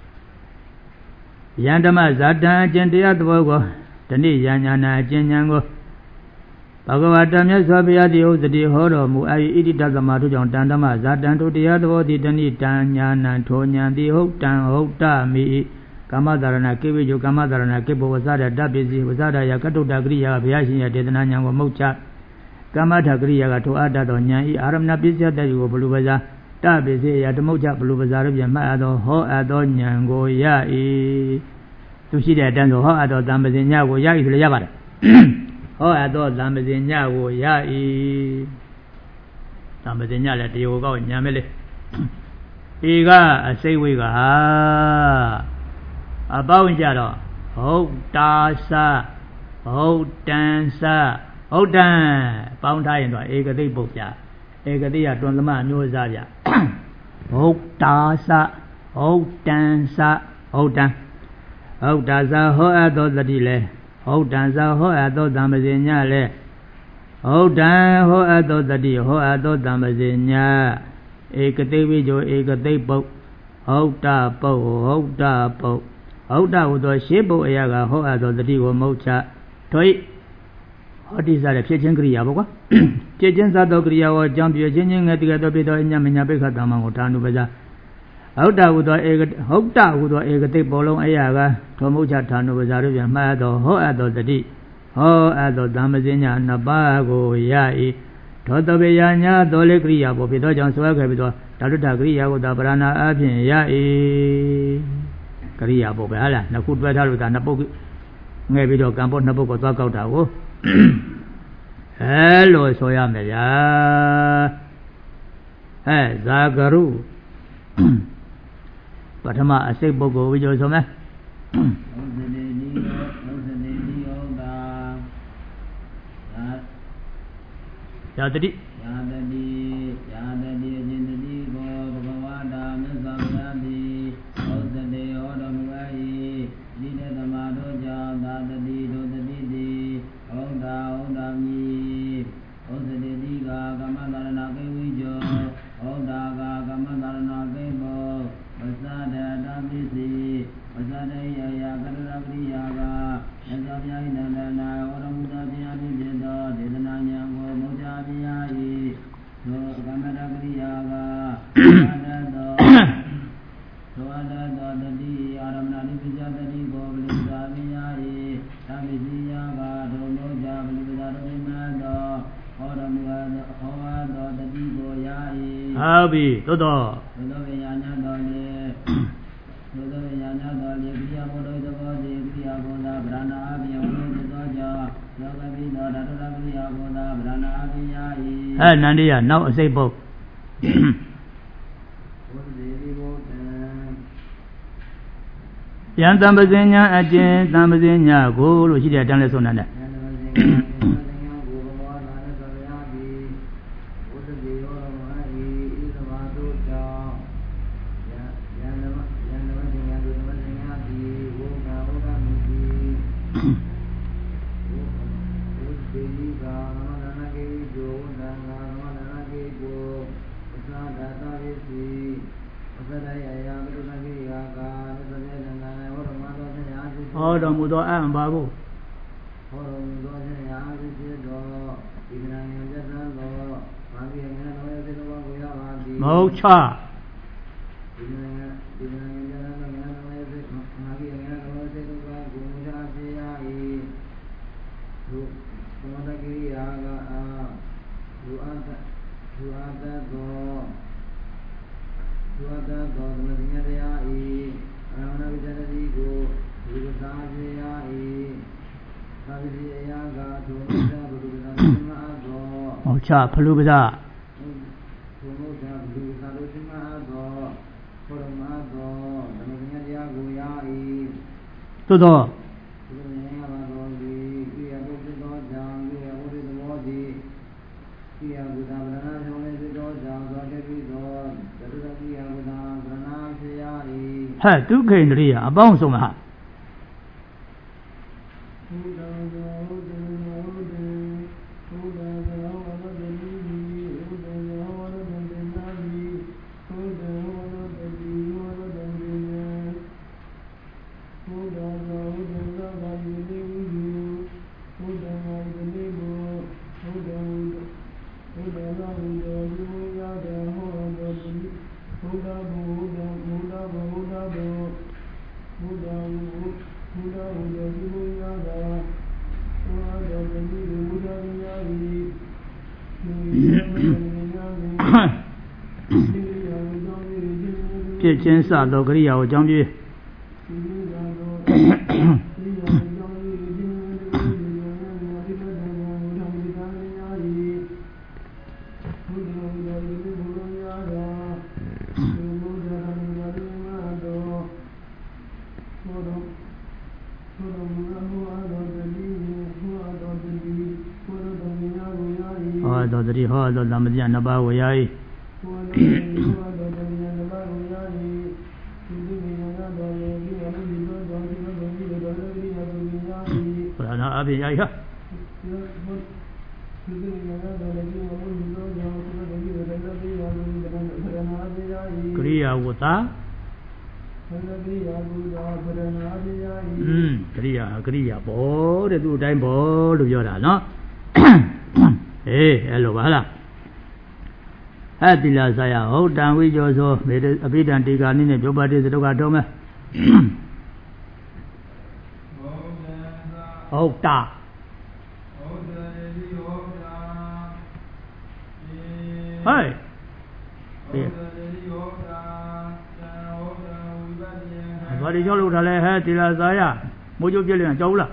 ယန္ဓမဇာတံအကျင့်တရားသဘောကိုတဏိယညာနာအကျင့်ဉာဏ်ကိုဘဂဝတာမြတ်စွာဘုရားသည်ဟုတ်စတိဟောတော်မူအ၏ဣတိတသမထိုကြောင့်တန်ဓမ္မဇာတံထိုတရားသဘောသည်တဏိတံညာနံထိုညာသည်ဟုတ်တံဟုတ်တမိကာမသရဏကိဝိဇုကာမသရဏကိဘဝဇာတတပစ္စည်းဝဇာတယကတုတ္တကရိယာဘုရားရှင်ရဲ့ဒေသနာဉာဏ်ကိုမုတ်ချကာမထကရိယာကထိုအတ္တသောဉာဏ်ဤအာရမဏပစ္စယတ္တိကိုဘလူပဇာတပစ္စည်းအရာဓမ္မုတ်ချဘလူပဇာတို့ပြန်မှတ်အပ်သောဟောအပ်သောဉာဏ်ကိုရ၏သူရှိတဲ့အတန်းဆိုဟောအပ်သောသံပဇင်ညကိုရ၏ဆိုလည်းရပါတယ်ဟောအပ်သောသံပဇင်ညကိုရ၏သံပဇင်ညလည်းတရားကောက်ညာမဲလေဧကအစိတ်ဝိကအပေါင်းကြတော့ဟုတ်တာစဟုတ်တန်စဟုတ်တန်ပေါင်းထားရင်တော့ဧကတိပုတ်ပြဧကတိကတွန်သမအမျိုးအစားပြဟုတ်တာစဟုတ်တန်စဟုတ်တန်ဟုတ်တာစဟောအပ်သောတတိလေဟုတ်တန်စဟောအပ်သောသံပဇင်ညလေဟုတ်တန်ဟောအပ်သောတတိဟောအပ်သောသံပဇင်ညဧကတိဝိဇောဧကတိပုတ်ဟုတ်တာပုတ်ဟုတ်တာပုတ်ဟုတ်တာဟုသောရှေးပုတ်အရာကဟောအပ်သောတတိကိုမုတ်ချထွိဟောတိစားတဲ့ဖြစ်ချင်းကရိယာပေါ့ကွာဖြစ်ချင်းစားသောကရိယာကိုအကြောင်းပြချင်းချင်းငယ်တကယ်တော့ပြတော်အညမညာပိခတမံကိုဌာနုပဇာဟုတ်တာဟုသောဧကဟုတ်တာဟုသောဧကတိပေါ်လုံးအရာကထောမုတ်ချဌာနုပဇာတို့ပြန်မှားသောဟောအပ်သောတတိဟောအပ်သောဓမ္မစဉ္ညာနှစ်ပါးကိုရ၏သောတပေယညာတော်လေကရိယာပေါ်ဖြစ်သောကြောင့်ဆွဲခဲ့ပြီးတော့ဓာတုထကရိယာကိုသာပရဏအဖြစ်ရ၏ကရိယာပေါ်ပဲဟာလားနှစ်ခုတွဲထားလို့သာနှစ်ပုတ်ငဲပြီးတော့ကံပေါ်နှစ်ပုတ်ကိုသွားကောက်တာကိုအဲလိုဆိုရမယ်ဗျာအဲဇာကရုပထမအစိတ်ပုဂ္ဂိုလ်ဝိဇ္ဇောဆိုမယ်ယာတတိယာတတိယာတတိအခြင်းတတိကိုဘဂဝတာမြတ်စွာဘုရားသည်ဟုတ်စတေဟောတော်မူ၏ဒီတေသမတို့ကြောင့်သာတတိတို့တတိသည်ဟုတ်တာဟုတ်တာမည်ဟုတ်စတေတိကကမ္မသရဏကိဝိဇောဟုတ်တာကကမ္မသရဏကိဘောဝဇာတတပစ္စည်းဝဇာတယယကရဏပရိယာကမြတ်စွာဘုရား၏နန္ဒနာဝရမုဒပြာတိဖြစ်သောဒေသနာဉာဏ်ကိုမုဒ္ဒပြာ၏သောကမ္မတပရိယာကအာနတောသောအတ္တသောတတိအာရမဏနိပစ္စယတတိကိုဘလိသာပြာ၏သဗ္ဗစီယကဒုံမောကြဘလိပဇာတို့မသောဟောရမူသောဟောသောတတိကိုရ၏ဟုတ်ပြီသို့တော့သို့တော့ဉာဏ်တော်လေသို့တော့ဉာဏ်တော်လေကိယဘုဒ္ဓသဘောတိကိယဘုဒ္ဓဗရဏအပြဝိသောကြောင့်လောကပိသောဓာတုတကိယဘုဒ္ဓဗရဏအပြယာ၏အဲနန္ဒီယနောက်အစိတ်ပုတ်ယံတံပဇင်ညာအကျဉ်တံပဇင်ညာကိုလို့ရှိတဲ့အတန်းလဲဆုံးတယ်ဟောတော်မူသောအံပါကိုဟောတော်မူသောခြင်းရာဖြစ်ဖြစ်သောဒီကံဉာဏ်သက်သာသောဘာဝိဉာဏ်တော်ရဲ့စေတဝါကိုရပါသည်မဟုတ်ချဒီကံဒီကံဉာဏ်တော်ဉာဏ်တော်ရဲ့စေဘာဝိဉာဏ်တော်ရဲ့စေတဝါကိုရစေရ၏သူသမထကိရိယာကအာသူအတ္တသူအတ္တသောသူအတ္တသောသမထဉာဏ်တရား၏အရဟံဝိတ္တတိကိုဒီကသာစေရ၏သာဝတိအယကသုမ္မာဘုဒ္ဓသာသမာသောဟောချဖလူပဇသုမ္မာဘုဒ္ဓသာသမာသောပရမသောဓမ္မဉာဏ်တရားကိုရ၏သို့သောဒီဉာဏ်ပါတော်သည်ကိယဘုဒ္ဓသောကြောင့်ကိယဘုဒ္ဓသောသည်ကိယဘုဒ္ဓဗရဏဖြောင်းလေးသောကြောင့်သောတပိသောသတ္တကိယဘုဒ္ဓဗရဏစေရ၏ဟဲ့ဒုက္ခိန္ဒရိယအပေါင်းဆုံးဟာဖြစ်ချင်းစသောကရိယာကိုအကြောင်းပြုဟောတော်တတိဟောတော်သမတိနှစ်ပါးကိုရ၏ဘုရားနာအပြင်ရ၏ဟာကရိယာဝတ္တอืมကရိယာကရိယာဘောတဲ့သူ့အတိုင်းဘောလို့ပြောတာနော်အေးအဲ့လိုပါလားအတ္တိလဆယဟုတ်တံဝိကျော်သောမေတ္အဘိဓမ္တေကာနိနဲ့ပြောပါတဲ့စတုကတော်မယ်ဟုတ်တာဟဲ့ဘာဒီကြောက်လို့ထားလဲဟဲ့တိလဆယမိုးကျုပ်ပြည့်လျင်ကြောက်လား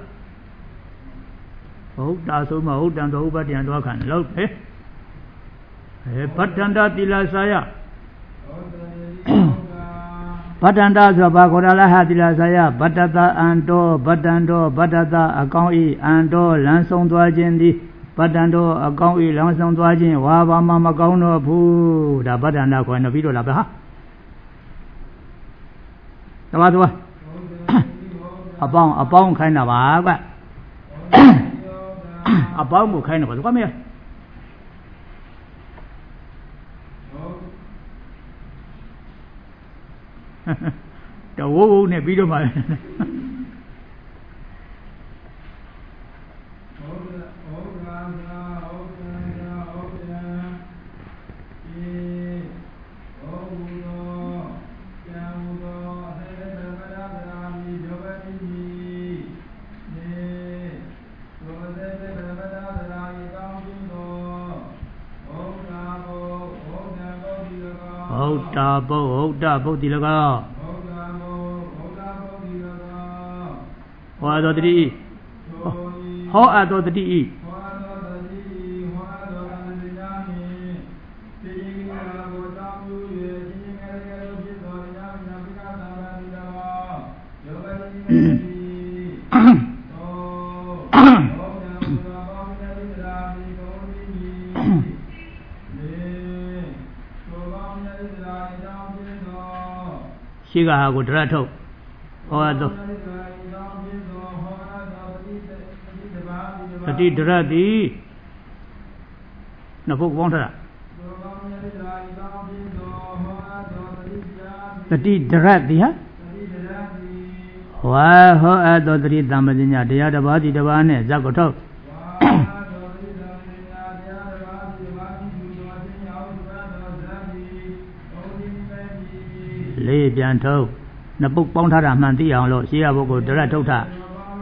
ဟုတ်တာဆိုမှဟုတ်တံတော်ဥပတ္တယံတော်ခံလို့ဟဲ့အဲဗတ္တန္တတိလဆယဗတ္တန္တဆိုဘာခေါ်တာလဲဟာတိလဆယဗတ္တတအန္တောဗတ္တန္တောဗတ္တတအကောင်းဤအန္တောလမ်းဆုံးသွားခြင်းသည်ဗတ္တန္တောအကောင်းဤလမ်းဆုံးသွားခြင်းဝါဘာမှမကောင်းတော့ဘူးဒါဗတ္တန္တခေါ်နေပြီးတော့လားဗျာတပါးသွားအပေါင်းအပေါင်းခိုင်းတာပါကွအပေါင်းကိုခိုင်းတာပါကွာမေတဝုတ်ဝုတ်နဲ့ပြီးတော့မှဟုတ်တာဘုဟုတ်တာဘုတိလကဟောတော်တတိဟောအတော်တတိဟရှိကဟာကိုဒရတ်ထုတ်ဟောတော့တတိဒရတ်ဒီနှစ်ဖုတ်ပေါင်းထားတာတတိဒရတ်ဒီဟာဝါဟောအပ်သောတတိသမ္ပဇညာတရားတစ်ပါးစီတစ်ပါးနဲ့ဇတ်ကိုထုတ်လေးပြန်ထုတ်နှစ်ပုတ်ပေါင်းထားတာမှန်သိအောင်လို့ရှေးရဘုတ်ကိုဒရတ်ထုတ်ထား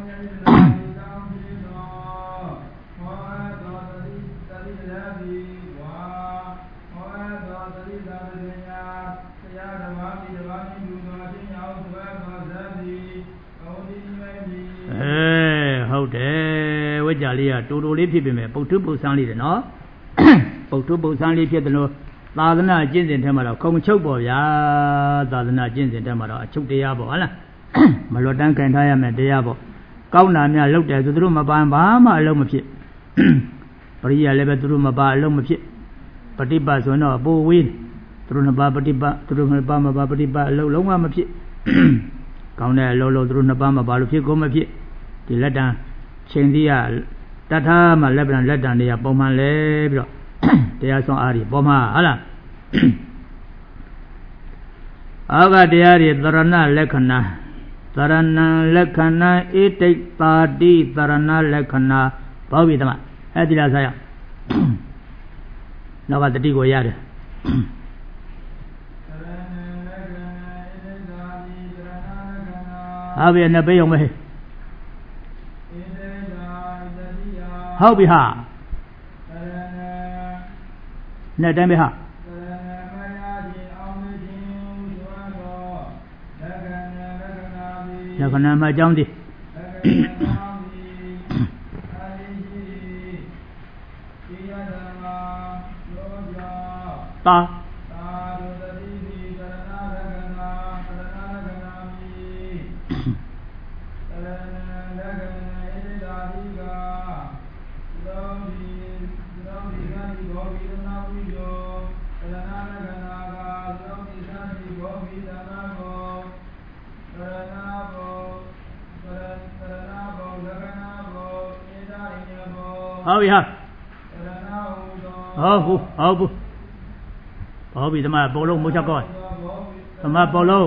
ဟုတ်တယ်ဝိကြလေးကတူတူလေးဖြစ်ပြီမဲ့ပုတ်ထုပုတ်ဆန်းလေးတယ်နော်ပုတ်ထုပုတ်ဆန်းလေးဖြစ်တယ်လို့သာသနာကျင့်စဉ်ထဲမှာတော့ခုံချုပ်ပေါ့ဗျာသာသနာကျင့်စဉ်ထဲမှာတော့အချုပ်တရားပေါ့ဟုတ်လားမလွတ်တန်းကင်ထားရမယ်တရားပေါ့ကောင်းတာများလုပ်တယ်ဆိုသူတို့မပန်းဘာမှအလုံးမဖြစ်ပရိယာလည်းပဲသူတို့မပါအလုံးမဖြစ်ပฏิပတ်ဆိုတော့ပိုဝေးသူတို့နှစ်ပါးပฏิပတ်သူတို့နှစ်ပါးမပါပฏิပတ်အလုံးလုံးဝမဖြစ်ကောင်းတဲ့အလုံးလုံးသူတို့နှစ်ပါးမပါလို့ဖြစ်ကုန်မဖြစ်ဒီလက်တံချိန်သီးရတတ်ထားမှလက်ပြန်လက်တံတွေကပုံမှန်လဲပြီးတော့တရားဆောင်အားတွေပေါ်မှာဟုတ်လားအာဂတရားတွေသရဏလက္ခဏာသရဏလက္ခဏာဧတိတာတိသရဏလက္ခဏာဘောဝိသမအဲ့ဒီလားဆရာနောက်ကတတိကိုရတယ်ဟာဘယ်နဲ့ပြေးအောင်မဲဟုတ်ပြီဟာနဲ့တိုင်းပဲဟာလက္ခဏာမှာအကြောင်းဒီတာဟုတ်ပြီဟာဟုတ်ဘူးဟုတ်ဘူးဟုတ်ပြီဒီမှာပေါ်လုံးမချက်ကောဒီမှာပေါ်လုံး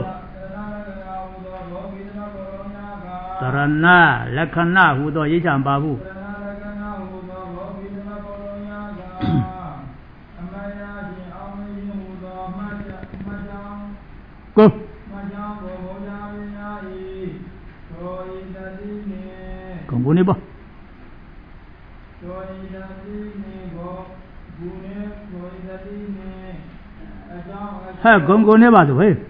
သရဏလက္ခဏာဟူသောရေးချံပါဘူးကိုကုန်ဘူးနေပါဟဲ့ဂုံကုန်နေပါဆိုဟဲ့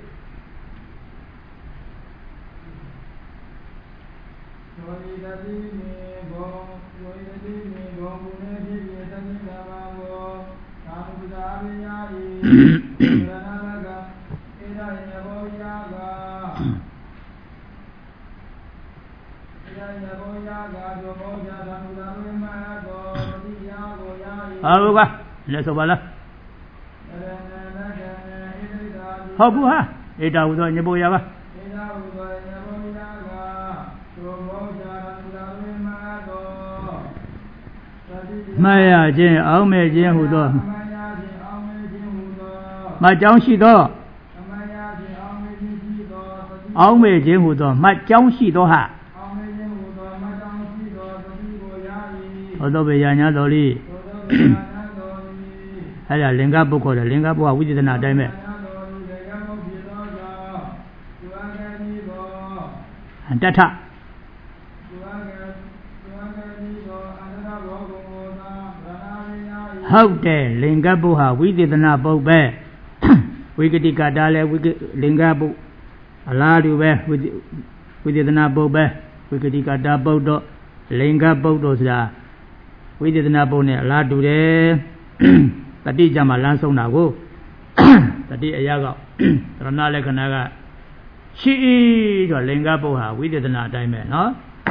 ဟုတ်ကဲ့လက်ဆိုပါလားဟုတ်ဘူးဟာဧတာဟုသောညပိုရပါမရခြင်းအောင်းမဲ့ခြင်းဟုသောမကြောင်းရှိသောအောင်းမဲ့ခြင်းဟုသောမကြောင်းရှိသောဟာဟောသောဘေညာတော်လိအဲ့ဒါလင်္ကာပုခေါ်တယ်လင်္ကာပုကဝိသေသနာအတိုင်းပဲတထဟုတ်တယ်လင်္ကာပုဟာဝိသေသနာပုပဲဝိကတိကတာလည်းဝိလင်္ကာပုအလားတူပဲဝိသေသနာပုပဲဝိကတိကတာပုတော့လင်္ကာပုတော့ဆိုတာဝိသေသနာပုနဲ့အလားတူတယ်တတိကြမှာလမ်းဆုံးတာကိုတတိအရာကသရဏလက္ခဏာကရှိဆိုလင်္ကာပုဟာဝိသေသနာအတိုင်းပဲနော်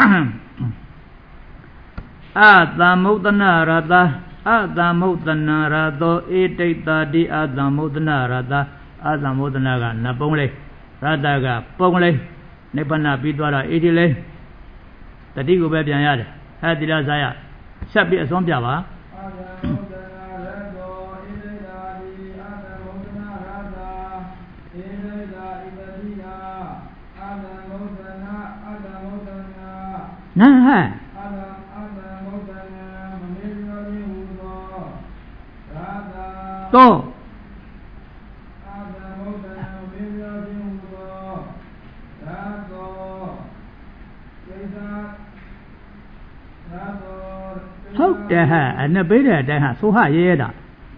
အသမုဒ္ဒနာရတအသမုဒ္ဒနာရသောဧတိတ္တာတိအသမုဒ္ဒနာရတအသမုဒ္ဒနာကနပုံးလေး Rataga, Pongole, Nepana Pitwara, Idile, the Digo Babian, Hadila Zaya, Sabi as one Java. Nah, go. How the hell, and the better than her so high yet.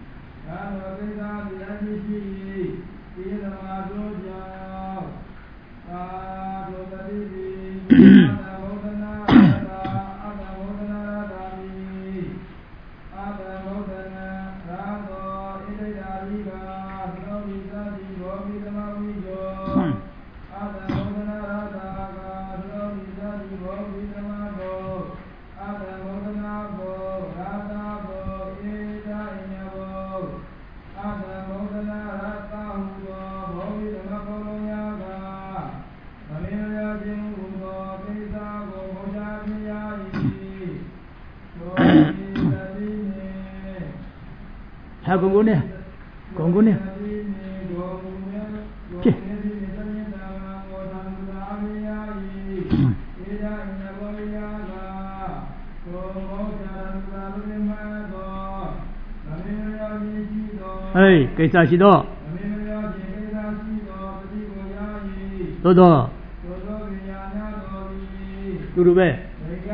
How go on there? Go on there. Hey, cái sao xí đó? Đó đó. Đủ đủ bé.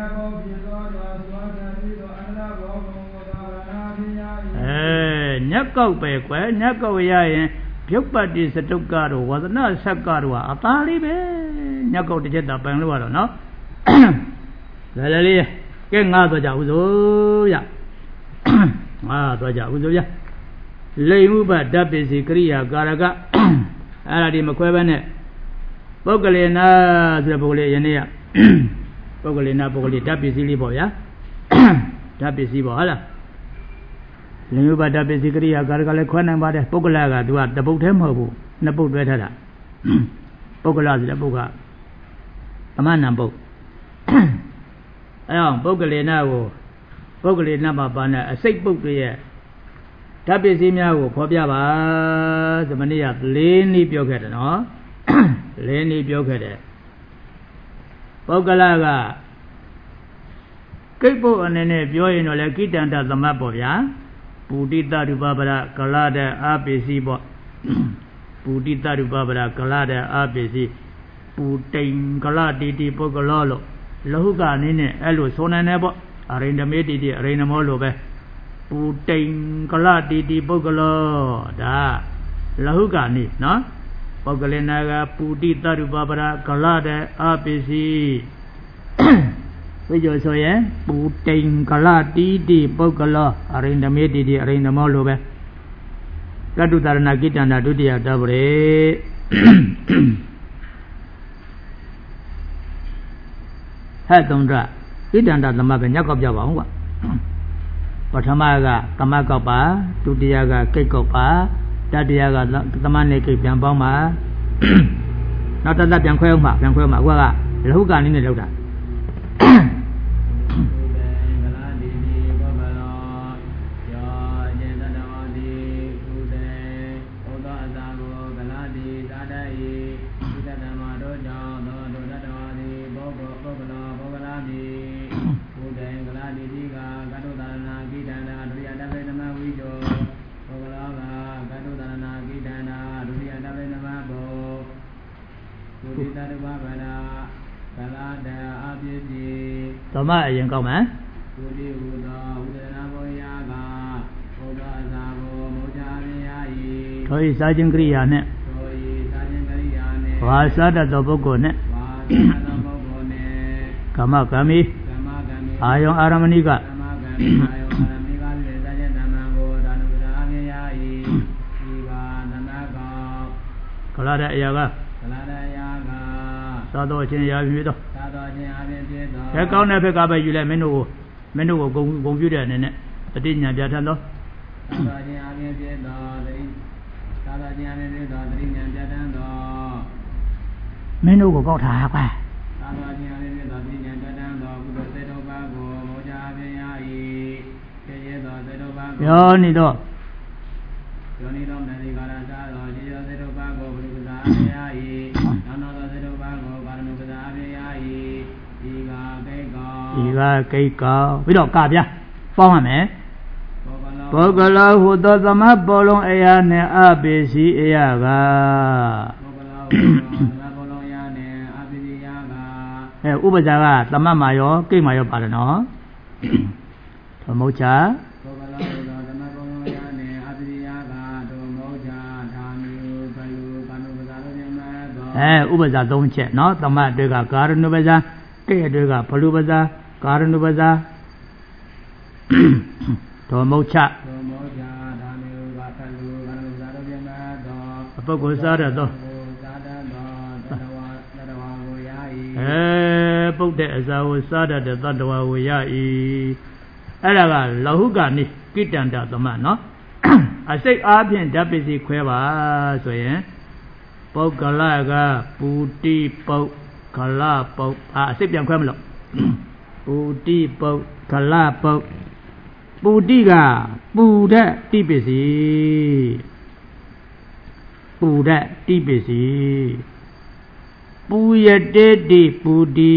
Nhắc câu bề quẻ, nhắc câu vậy, phiếu bát đi sẽ trục cả rồi, hoặc là sắc cả rồi, à ta đi bé, nhắc câu thì chết đập bằng luôn rồi, nó, lại lại đi, cái ngã tôi chào rồi, ya, à tôi chào rồi ya, lấy mu bát đập bị gì kia, gara ga, à đi mà quay bên này, bốc lên na, rồi bốc lên này ya, bốc lên na bốc lên đập bị gì đi bỏ ya, đập bị gì bỏ hả? Linh bát đập bị gì kia, gara ga lấy khoan năng bát đấy, bốc lên cái đuôi đập bốc thêm hả bu, nắp bốc về thế là, bốc lên gì bốc à, làm ăn nằm bốc. Ayang, bốc lên na wo, bốc lên na mà bạn này, xích bốc đi à, đập bị gì nha wo, phô bia ba, giờ mình đi à, lên đi biểu cái đó, nó, lên đi biểu cái đấy, bốc lên cái, cái bốc anh này biểu hiện nó là cái đàn đàn làm bốc ya, bùi ta được bao bả, cái lá đấy áp bị gì bốc, bùi ta được bao bả, cái lá đấy áp bị gì, bùi tinh cái lá đi đi bốc cái lá lo. Lahu ka ni ne elu sona ne bo arena me ti ti arena mo lo be pu ting kala ti ti pogalo da lahu ka ni no pogalena ga pu ti tarupa para kala de apisi bây giờ so ye pu ting kala ti ti pogalo arena me ti ti arena mo lo be kadu tarana kitana dutiya tabure hai tông ra, ít đàn đàn làm cái nhắc cọp vào bóng quá, và tham gia cái tham cọp á, tu dia cái cây cọp á, ta dia cái tham gia này cái biển bóng mà, nó ta ta biển khoe không mà, biển khoe mà qua cái, lâu cái này lâu ra. Tao mà yên câu mà. Thôi sa chân kriya nè. Và sa đã tổ bốc nè. Kama kami. Ayong aramanika. Kalau ada ya ga. Sa do chen ya phi do. Cái câu này phải cả bài du lịch mấy nô mấy nô công công du lịch này nè, ở trên nhà cha đó. မင်းတို့ကိုကောက်ထားကွာသာဝတိယလေးသောတိညာတတံသောကုသိုလ်စေတောပါကိုမောကြအပြင်ရ၏ကျေကျေသောစေတောပါကိုယောနိတော့ယောနိတော့မနိကာရသာသောကျေကျေသောစေတောပါကိုဘုရုပဇာအပြင်ရ၏နောင်သောစေတောပါကိုကာရဏုပဇာအပြင်ရ၏ဤကကိကောဤကကိကောပြီးတော့ကဗျာပေါင်းရမယ်ဘောကလောဟုသောသမဘောလုံးအရာနဲ့အပိစီအရာကဘောကလောဟုသောသမဘောလုံးအရာနဲ့အပိစီအရာကအဲဥပဇာကသမတ်မှာရောကိတ်မှာရောပါတယ်နော်သမုတ်ချဘောကလောဟုသောသမဘောလုံးအရာနဲ့အပိစီအရာကသမုတ်ချဓာမျိုးဘလူကာနုပဇာတို့ပြန်မဲ့သောအဲဥပဇာသုံးချက်နော်သမတ်တွေကကာရဏုပဇာကိတ်တွေကဘလူပဇာကာရဏုပဇာသောမုတ်ချသောမုတ်ချဓာမျိုးကဘလူကာနုပဇာတို့ပြန်မဲ့သောအပုဂ္ဂိုလ်စားတဲ့သောစားတဲ့သောတတဝါတတဝါကိုရ၏အဲပုတ်တဲ့အစာကိုစားတတ်တဲ့တတဝါကိုရ၏အဲ့ဒါကလောဟုကနိကိတန္တသမနော်အစိတ်အားဖြင့်ဓာတ်ပစ္စည်းခွဲပါဆိုရင်ပုဂ္ဂလကပူတိပုဂ္ဂလပုဂ္အာအစိတ်ပြန်ခွဲမလို့ပူတိပုဂ္ဂလပုဂ္ပူတိကပူတဲ့တိပစ္စည်းပူတဲ့တိပစ္စည်းပူရတေတိပူတိ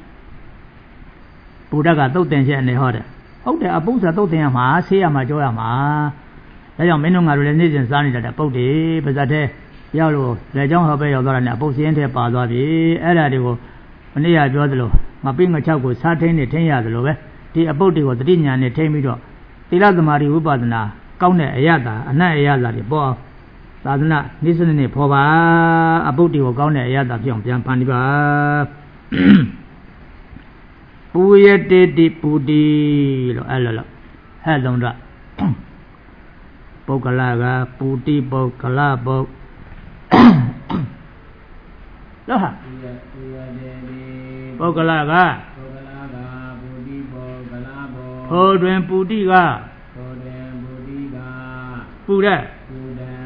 ပူတတ်ကသုတ်တင်ချက်အနေဟောတယ်ဟုတ်တယ်အပု္ပ္ပစာသုတ်တင်ရမှာဆေးရမှာကြောရမှာဒါကြောင့်မင်းတို့ငါတို့လည်းနေ့စဉ်စားနေတတ်တဲ့ပုတ်တွေပါဇက်တဲ့ရောက်လို့လက်ကြောင်းဟောပဲရောက်သွားတာနဲ့အပု္ပ္ပစင်းထဲပါသွားပြီအဲ့ဒါတွေကိုမနေ့ကပြောသလိုငါပိငါချောက်ကိုစားထင်းနေထင်းရသလိုပဲဒီအပု္ပ္ပတွေကိုတတိညာနဲ့ထိမ့်ပြီးတော့သီလသမာဓိဝိပဿနာကောင်းတဲ့အရသာအနတ်အရသာတွေပေါ်သာသနာနိစ္စနဲ့ဖော်ပါအပုဒ်တွေကိုကောင်းတဲ့အရသာဖြစ်အောင်ပြန်ဖန်တီးပါပူရတေတိပူတိလို့အဲ့လိုလို့ဟဲ့လုံးတော့ပုဂ္ဂလကပူတိပုဂ္ဂလပုဂ္လောဟာပုဂ္ဂလကဟိုတွင်ပူတိကဟိုတွင်ပူတိကပူတဲ့ပူတဲ့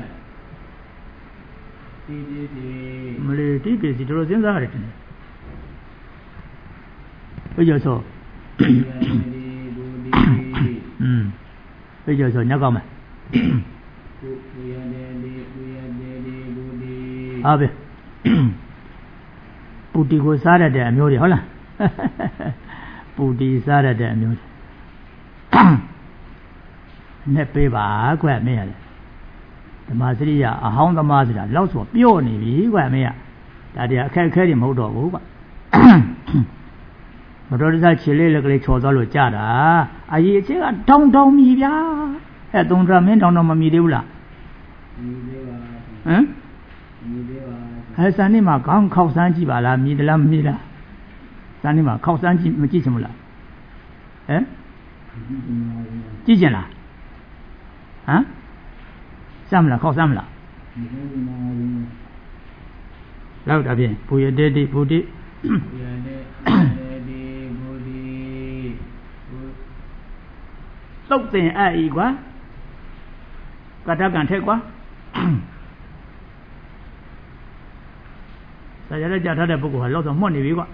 တိတိတိမလေးတိပစ္စည်းတော်စဉ်းစားရတယ်တင်ဘယ်ကျော်ဆိုပူတိอืมဘယ်ကျော်ဆိုညက်ကောင်းမယ်ပူရတဲ့ဒီပူရတဲ့ဒီပူတိဟုတ်ပြီပူတိကိုစားရတဲ့အမျိုးတွေဟုတ်လားပူတီစားရတဲ့အမျိုးနဲ့ပေးပါကွမင်းရတယ်ဓမ္မစရိယအဟောင်းသမားဆိုတာလောက်ဆိုပြော့နေပြီကွမင်းရဒါတည်းအခက်အခဲတွေမဟုတ်တော့ဘူးကွမတော်တဆခြေလေးလက်ကလေးချော်သွားလို့ကြတာအကြီးအချင်းကတောင်းတောင်းမြည်ဗျာအဲသုံးရမင်းတောင်းတော့မမြည်သေးဘူးလားမြည်သေးပါဟမ်မြည်သေးပါအဲစံနေမှာခေါင်းခောက်ဆန်းကြည့်ပါလားမြည်တယ်လားမမြည်လားစမ်းနေမှာခောက်စမ်းကြည့်မကြည့်ချင်ဘူးလားဟမ်ကြည့်ချင်လားဟမ်စမ်းမလားခောက်စမ်းမလားလောက်တာဖြင့်ဘူရတေတိဘူတိဘူရတေတိဘူတိသုတ်တင်အပ်ဤကွာကတ္တကံထက်ကွာဆရာလည်းကြားထားတဲ့ပုဂ္ဂိုလ်ဟာလောက်တော့မှတ်နေပြီကွာ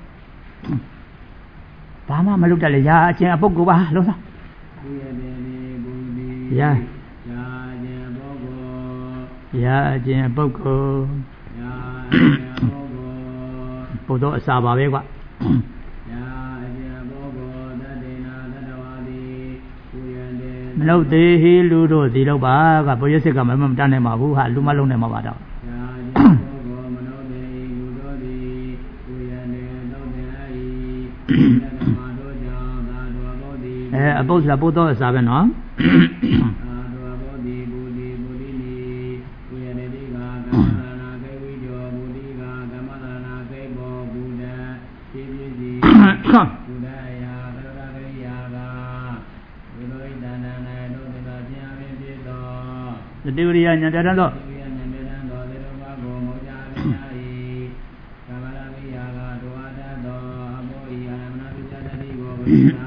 ဘာမှမလုပ်တတ်လေရာအချင်းအပုဂ္ဂိုလ်ပါလုံးစားဘူရတေတိဘူတိရာရာအချင်းပုဂ္ဂိုလ်ရာအချင်းပုဂ္ဂိုလ်ရာအချင်းပုဂ္ဂိုလ်ပုဒ်တော့အစာပါပဲကွာရာအချင်းပုဂ္ဂိုလ်တတေနာတတဝါတိဘူရတေမလုပ်သေးဟိလူတို့ဒီတော့ပါကဘုရားစစ်ကမမတတ်နိုင်ပါဘူးဟာလူမလုံးနိုင်မှာပါတော့အဲအပု္ပ္ပစာပုဒ်တော့အစာပဲနော်အာဒဝဘောတိဘူတိဘူတိနိဘူရတေတိကကမ္မသနာကေဝိကျော်ဘူတိကကမ္မသနာကေဘောဘူဒံပြည့်ပြည့်စီဘူဒယာသရဂရိယာကဝိလောဣတန္တနာတို့သစ္စာခြင်းအပြင်ဖြစ်သောတတိဝရိယညာတရသောတတိဝရိယညာတရသောသေတော်ဘာကိုမောကြအမြာ၏ကမ္မလာဂရိယာကဒဝါဒသောအဘောဤအာရမဏပိစ္ဆတတိကိုဝိနာ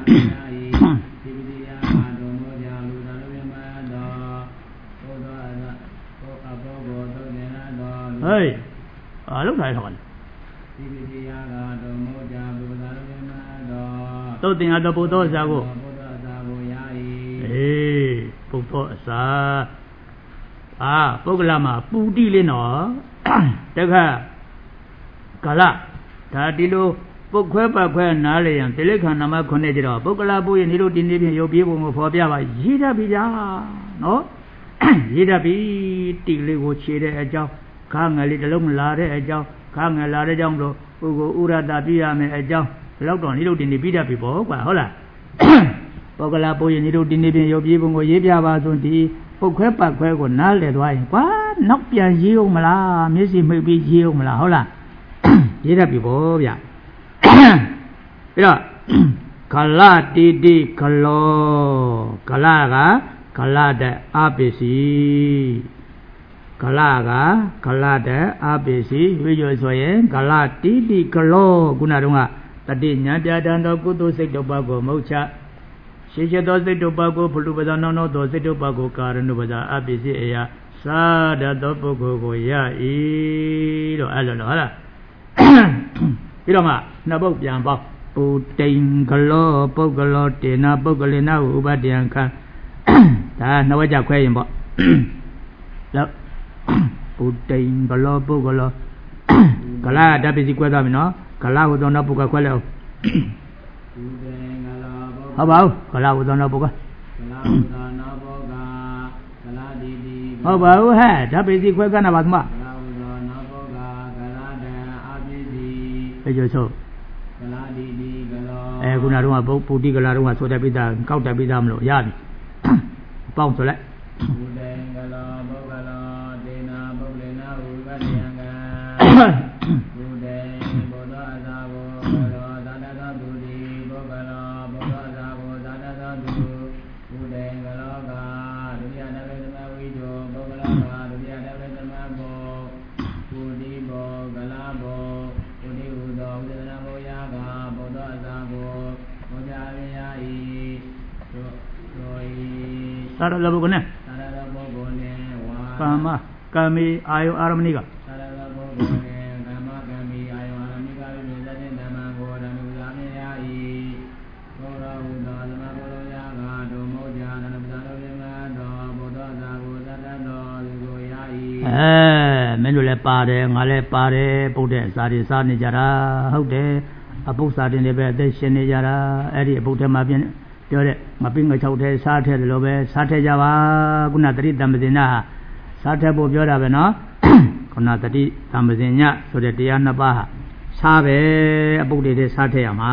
ဟေးအားလုံးတိုင်းတော့သုတ်တင်ရတော့ဘုသောအစာကိုအေးဘုသောအစာအာပုဂ္ဂလမှာပူတိလေးနော်တခါကာလဒါဒီလိုပုတ်ခွဲပတ်ခွဲနားလေရင်တိလိခဏနမခုနှစ်ကြတော့ပုဂ္ဂလပုရင်ဒီလိုတင်းနေပြင်ရုပ်ပြေးပုံကိုဖော်ပြပါရေးတတ်ပြီလားနော်ရေးတတ်ပြီတိလေးကိုခြေတဲ့အကြောင်းခါငယ်လေးတစ်လုံးလာတဲ့အကြောင်းခါငယ်လာတဲ့အကြောင်းလို့ပုဂ္ဂိုလ်ဥရတပြရမယ်အကြောင်းလောက်တော့ဒီလိုတင်းနေပြီးတတ်ပြီပေါ့ကွာဟုတ်လားပုဂ္ဂလပုရင်ဒီလိုတင်းနေပြင်ရုပ်ပြေးပုံကိုရေးပြပါဆိုဒီပုတ်ခွဲပတ်ခွဲကိုနားလေသွားရင်ကွာနောက်ပြန်ရေးအောင်မလားမျက်စိမိတ်ပြီးရေးအောင်မလားဟုတ်လားရေးတတ်ပြီပေါ့ဗျပြီးတော့ကလတိတိကလောကလကကလတဲ့အပိစီကလကကလတဲ့အပိစီဝိဇ္ဇောဆိုရင်ကလတိတိကလောခုနတုန်းကတတိညာပြတန်သောကုသိုလ်စိတ်တုပ္ပကိုမုတ်ချရှေရှသောစိတ်တုပ္ပကိုဖလူပဇာနောနောသောစိတ်တုပ္ပကိုကာရဏုပဇာအပိစီအရာသာဒသောပုဂ္ဂိုလ်ကိုရ၏တော့အဲ့လိုလို့ဟုတ်လားပြီးတော့မှနှစ်ပုတ်ပြန်ပေါ့ပုတိန်ကလောပုဂ္ဂလောတေနာပုဂ္ဂလိနာဟုဥပတ္တယံခံဒါနှစ်ဝက်ကြခွဲရင်ပေါ့လောက်ပုတိန်ကလောပုဂ္ဂလောကလာဓာတ်ပစ္စည်းကွဲသွားပြီနော်ကလာဟူသောနောက်ပုဂ္ဂခွဲလိုက်အောင်ဟုတ်ပါဘူးကလာဟူသောနောက်ပုဂ္ဂဟုတ်ပါဘူးဟဲ့ဓာတ်ပစ္စည်းခွဲကနာပါသမားဘယ်လိုဆိုအဲခုနကတော့ပုတိကလာတော့ဆိုတဲ့ပိသားကောက်တဲ့ပိသားမလို့ရပြီပေါင်းဆိုလိုက်ပုတေကလာပုဂ္ဂလောဒေနာပုဂ္ဂလေနာဥပတ္တယံကပုတေဘောဓအသာဘောလောသာတသောသူတိပုဂ္ဂလောဘောဓအသာဘောသာတသောသူပုတေကလောကဒုတိယနဝေသမဝိတောပုဂ္ဂလောကဒုတိယနဝေသမဘောပုတိဘောကလာဘောပုတိဟုသောဝိသနာဘောယာကဘောဓအသာဘောဘောဓအရိယာဤသာရလဘုကနဲ့သာရလဘုကနဲ့ဝါကာမကာမိအာယုအာရမဏိကသာရလဘုကနဲ့ကာမကာမိအာယုအာရမဏိကဝိသေသတိဓမ္မဘောဓမူလာမေယဤဘောရဟုသောသမဘောလောယကဒုမောဇာနနပဇာလောလင်္ဂသောဘောဓသာကိုသတ္တသောလူကိုယဤအဲမင်းတို့လည်းပါတယ်ငါလည်းပါတယ်ပုတ်တဲ့အစာတွေစားနေကြတာဟုတ်တယ်အပု္ပ္ပစာတင်တွေပဲအသက်ရှင်နေကြတာအဲ့ဒီအပုတ်ထဲမှာပြင်းပြောတဲ့ငါပိငါ၆ထဲစားထဲတယ်လို့ပဲစားထဲကြပါခုနတတိတမ္ပဇင်နာစားထဲဖို့ပြောတာပဲနော်ခုနတတိတမ္ပဇင်ညဆိုတဲ့တရားနှစ်ပါးဟာစားပဲအပုတ်တွေစားထဲရမှာ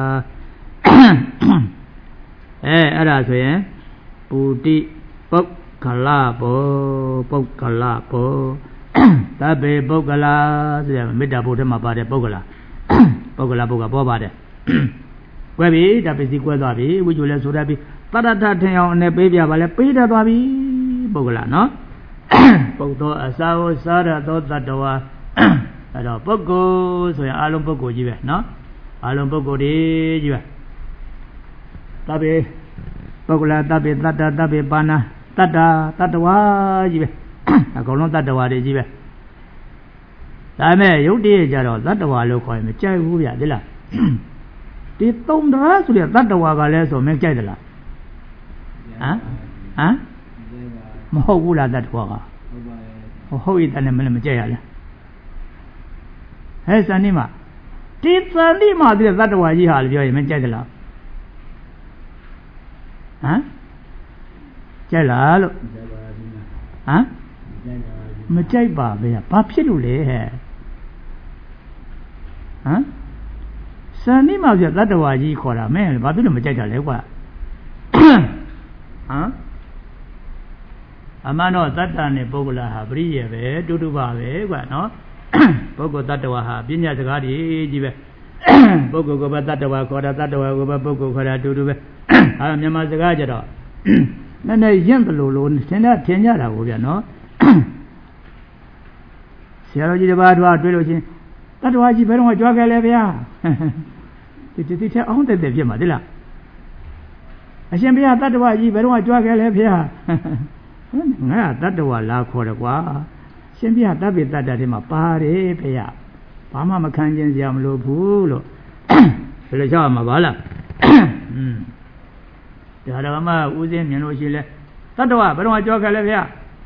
အဲအဲ့ဒါဆိုရင်ပုတိပုဂ္ဂလဘောပုဂ္ဂလဘောတဗ္ဗေပုဂ္ဂလာဆိုတဲ့မေတ္တာဘုရားမှာပါတယ်ပုဂ္ဂလာပုဂ္ဂလာပုဂ္ဂပေါ်ပါတယ်ကွဲပြီဒါပစ္စည်းကွဲသွားပြီဝိဇ္ဇုလည်းဆိုတတ်ပြီတတ္တထင်အောင်အနေပေးပြပါလဲပေးတတ်သွားပြီပုဂ္ဂလာနော်ပုဂ္ဂောအစာဝစားရသောတတ္တဝါအဲ့တော့ပုဂ္ဂိုလ်ဆိုရင်အလုံးပုဂ္ဂိုလ်ကြီးပဲနော်အလုံးပုဂ္ဂိုလ်တွေကြီးပဲတဗ္ဗေပုဂ္ဂလာတဗ္ဗေတတ္တတဗ္ဗေပါဏာတတ္တတတ္တဝါကြီးပဲအကုန်လုံးတတ္တဝါတွေကြီးပဲဒါပေမဲ့ယုတ်တည်းကြတော့တတ္တဝါလို့ခေါ်ရင်မကြိုက်ဘူးဗျဒီလားဒီသုံးတရားဆိုတဲ့တတ္တဝါကလည်းဆိုမင်းကြိုက်သလားဟမ်ဟမ်မဟုတ်ဘူးလားတတ္တဝါကဟုတ်ပါရဲ့ဟုတ်၏တလည်းမလည်းမကြိုက်ရလားဟဲ့စန္ဒီမှာဒီစန္ဒီမှာဒီတတ္တဝါကြီးဟာလည်းပြောရင်မင်းကြိုက်သလားဟမ်ကြိုက်လားလို့ဟမ်မကြိုက်ပါပဲဘာဖြစ်လို့လဲဟဲ့ဟမ်စန္ဒီမှာပြတတ္တဝါကြီးခေါ်တာမင်းဘာဖြစ်လို့မကြိုက်တာလဲကွာဟမ်အမှန်တော့တတ္တနဲ့ပုဂ္ဂလာဟာပရိယေပဲတူတူပါပဲကွာနော်ပုဂ္ဂိုလ်တတ္တဝါဟာပညာစကားကြီးကြီးပဲပုဂ္ဂိုလ်ကပဲတတ္တဝါခေါ်တာတတ္တဝါကပဲပုဂ္ဂိုလ်ခေါ်တာတူတူပဲအဲမြန်မာစကားကြတော့နည်းနည်းရင့်တယ်လို့လို့သင်တဲ့ထင်ကြတာကိုဗျာနော်ဆရာတော်ကြီးတစ်ပါးတော့တွေ့လို့ချင်းတတ္တဝါကြီးဘယ်တော့မှကြွားခဲ့လဲဗျာဒီဒီဒီထဲအောင်တဲ့တဲ့ဖြစ်မှာဒီလားအရှင်ဘုရားတတ္တဝါကြီးဘယ်တော့မှကြွားခဲ့လဲဗျာငါတတ္တဝါလာခေါ်တယ်ကွာရှင်ဘုရားတပ္ပိတ္တတ္တထဲမှာပါတယ်ဖေရဟဘာမှမခံကျင်စရာမလိုဘူးလို့ဘယ်လိုကြောက်မှာပါလားอืมဒါတော့မှဦးစင်းမြင်လို့ရှိလဲတတ္တဝဘယ်တော့ကြောက်ခဲ့လဲဗျာ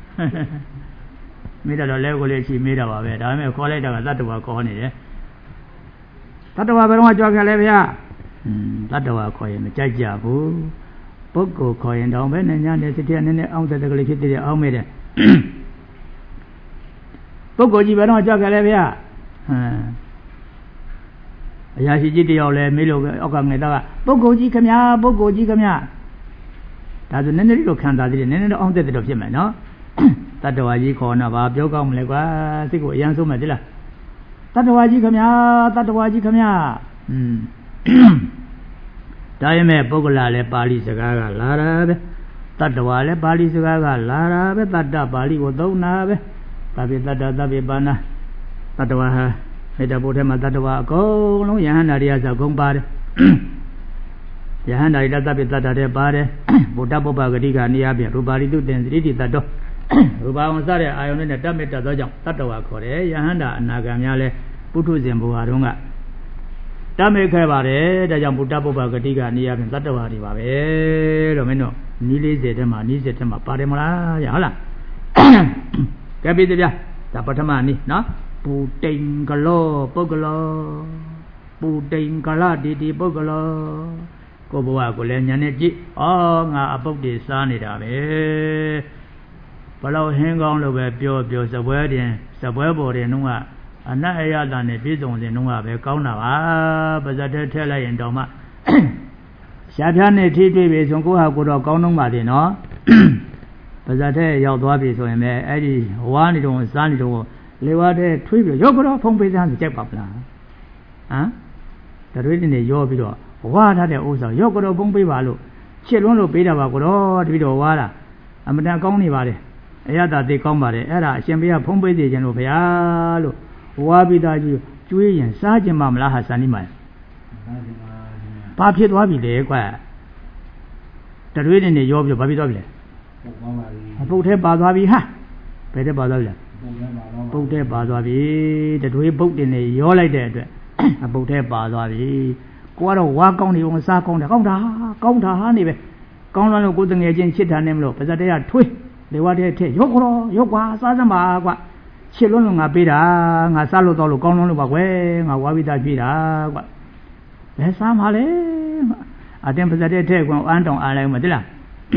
မိတော့လဲကိုလေးချီမိတော့ပါပဲဒါပေမဲ့ခေါ်လိုက်တော့တတ္တဝခေါ်နေတယ်တတ္တဝဘယ်တော့ကြောက်ခဲ့လဲဗျာอืมတတ္တဝခေါ်ရင်မကြိုက်ကြဘူးပုဂ္ဂိုလ်ခေါ်ရင်တောင်ပဲနဲ့ညာနဲ့စိတ်ထဲနည်းနည်းအောင်းတဲ့ကလေးဖြစ်တဲ့အောင်းမိတယ်ပုဂ္ဂိုလ်ကြီးဘယ်တော့ကြောက်ခဲ့လဲဗျာဟမ်အရာရှိကြီးတယောက်လဲမေးလို့အောက်ကငယ်သားကပုဂ္ဂိုလ်ကြီးခမညာပုဂ္ဂိုလ်ကြီးခမညာဒါဆိုနည်းနည်းလေးတော့ခံစားသေးတယ်နည်းနည်းတော့အောင်းတဲ့တော့ဖြစ်မယ်နော်တတ္တဝါကြီးခေါ်တော့ဗာပြောကောင်းမလဲကွာစိတ်ကိုအရန်ဆုံးမယ်တိလားတတ္တဝါကြီးခမညာတတ္တဝါကြီးခမညာอืมဒါရင်မဲ့ပုဂ္ဂလာလဲပါဠိစကားကလာတာပဲတတ္တဝါလဲပါဠိစကားကလာတာပဲတတ္တပါဠိကိုသုံးတာပဲသဗ္ဗေတတ္တသဗ္ဗေပါဏတတ္တဝါဟာမေတ္တာဘုရားမှာတတ္တဝါအကုန်လုံးယဟန္တာရိယဆိုအကုန်ပါတယ်ယဟန္တာရိတသဗ္ဗေတတ္တတဲ့ပါတယ်ဗုဒ္ဓပုပ္ပဂတိကနေရာဖြင့်ရူပါရိတုတင်သတိတိတတ္တောရူပါဝံစတဲ့အာယုန်နဲ့တတ်မေတ္တာသောကြောင့်တတ္တဝါခေါ်တယ်ယဟန္တာအနာဂံများလဲပုထုဇဉ်ဘုရားတို့ကတတ်မေခဲ့ပါတယ်ဒါကြောင့်ဗုဒ္ဓပုပ္ပဂတိကနေရာဖြင့်တတ္တဝါတွေပါပဲတော့မင်းတို့နီးလေးစေတဲ့မှာနီးစေတဲ့မှာပါတယ်မလားရဟုတ်လားကဲပြီတဗျာဒါပထမနီးနော်ပူတိန်ကလောပုဂ္ဂလောပူတိန်ကလတိတိပုဂ္ဂလောကိုဘဝကိုလည်းညာနဲ့ကြည့်ဩငါအပုတ်တွေစားနေတာပဲဘလို့ဟင်းကောင်းလို့ပဲပြောပြောစပွဲတင်စပွဲပေါ်တင်တော့ကအနတ်အရသာနဲ့ပြည့်စုံစဉ်တော့ကပဲကောင်းတာပါပါဇတ်ထဲထည့်လိုက်ရင်တော့မှရှားပြားနဲ့ထိတွေ့ပြီဆိုကိုဟာကိုတော့ကောင်းတော့ပါသေးနော်ပါဇတ်ထဲရောက်သွားပြီဆိုရင်ပဲအဲ့ဒီဝါနေတော့စားနေတော့လေဝါတဲ့ထွေးပြီးရောကတော့ဖုံးပေးစားကြိုက်ပါမလားဟမ်တရွေးနေရောပြီးတော့ဝါထားတဲ့ဥစ္စာရောကတော့ဖုံးပေးပါလို့ချစ်လွန်းလို့ပေးတာပါကတော့တပည့်တော်ဝါတာအမတန်ကောင်းနေပါလေအရသာသိကောင်းပါတယ်အဲ့ဒါအရှင်ဘုရားဖုံးပေးစေခြင်းလို့ဗျာလို့ဝါပိသားကြီးကျွေးရင်စားခြင်းမမလားဟာစန္ဒီမိုင်ဘာဖြစ်သွားပြီလဲကွာတရွေးနေရောပြီးဘာဖြစ်သွားပြီလဲအပုတ်ထဲပါသွားပြီဟာဘယ်ထဲပါသွားပြီလဲပုတ်ထဲပါသွားပြီတတွေးပုတ်တင်နေရောလိုက်တဲ့အတွက်အပုတ်ထဲပါသွားပြီကိုကတော့ဝါကောင်းနေအောင်စားကောင်းတယ်ကောင်းတာကောင်းတာဟာနေပဲကောင်းလို့ကိုတငယ်ချင်းချစ်တာနဲ့မလို့ပါဇတ်တရားထွေးလေဝါတဲ့ထက်ရုပ်ခေါ်ရုပ်ကွာစားစမ်းပါကွာချစ်လွန်းလို့ငါပေးတာငါစားလို့တော့လို့ကောင်းလွန်းလို့ပါကွယ်ငါဝါပိသားပြေးတာကွာဘယ်စားမှာလဲအတင်းပါဇတ်တဲ့ထက်ကွာအန်းတောင်အားလိုက်မှတိလား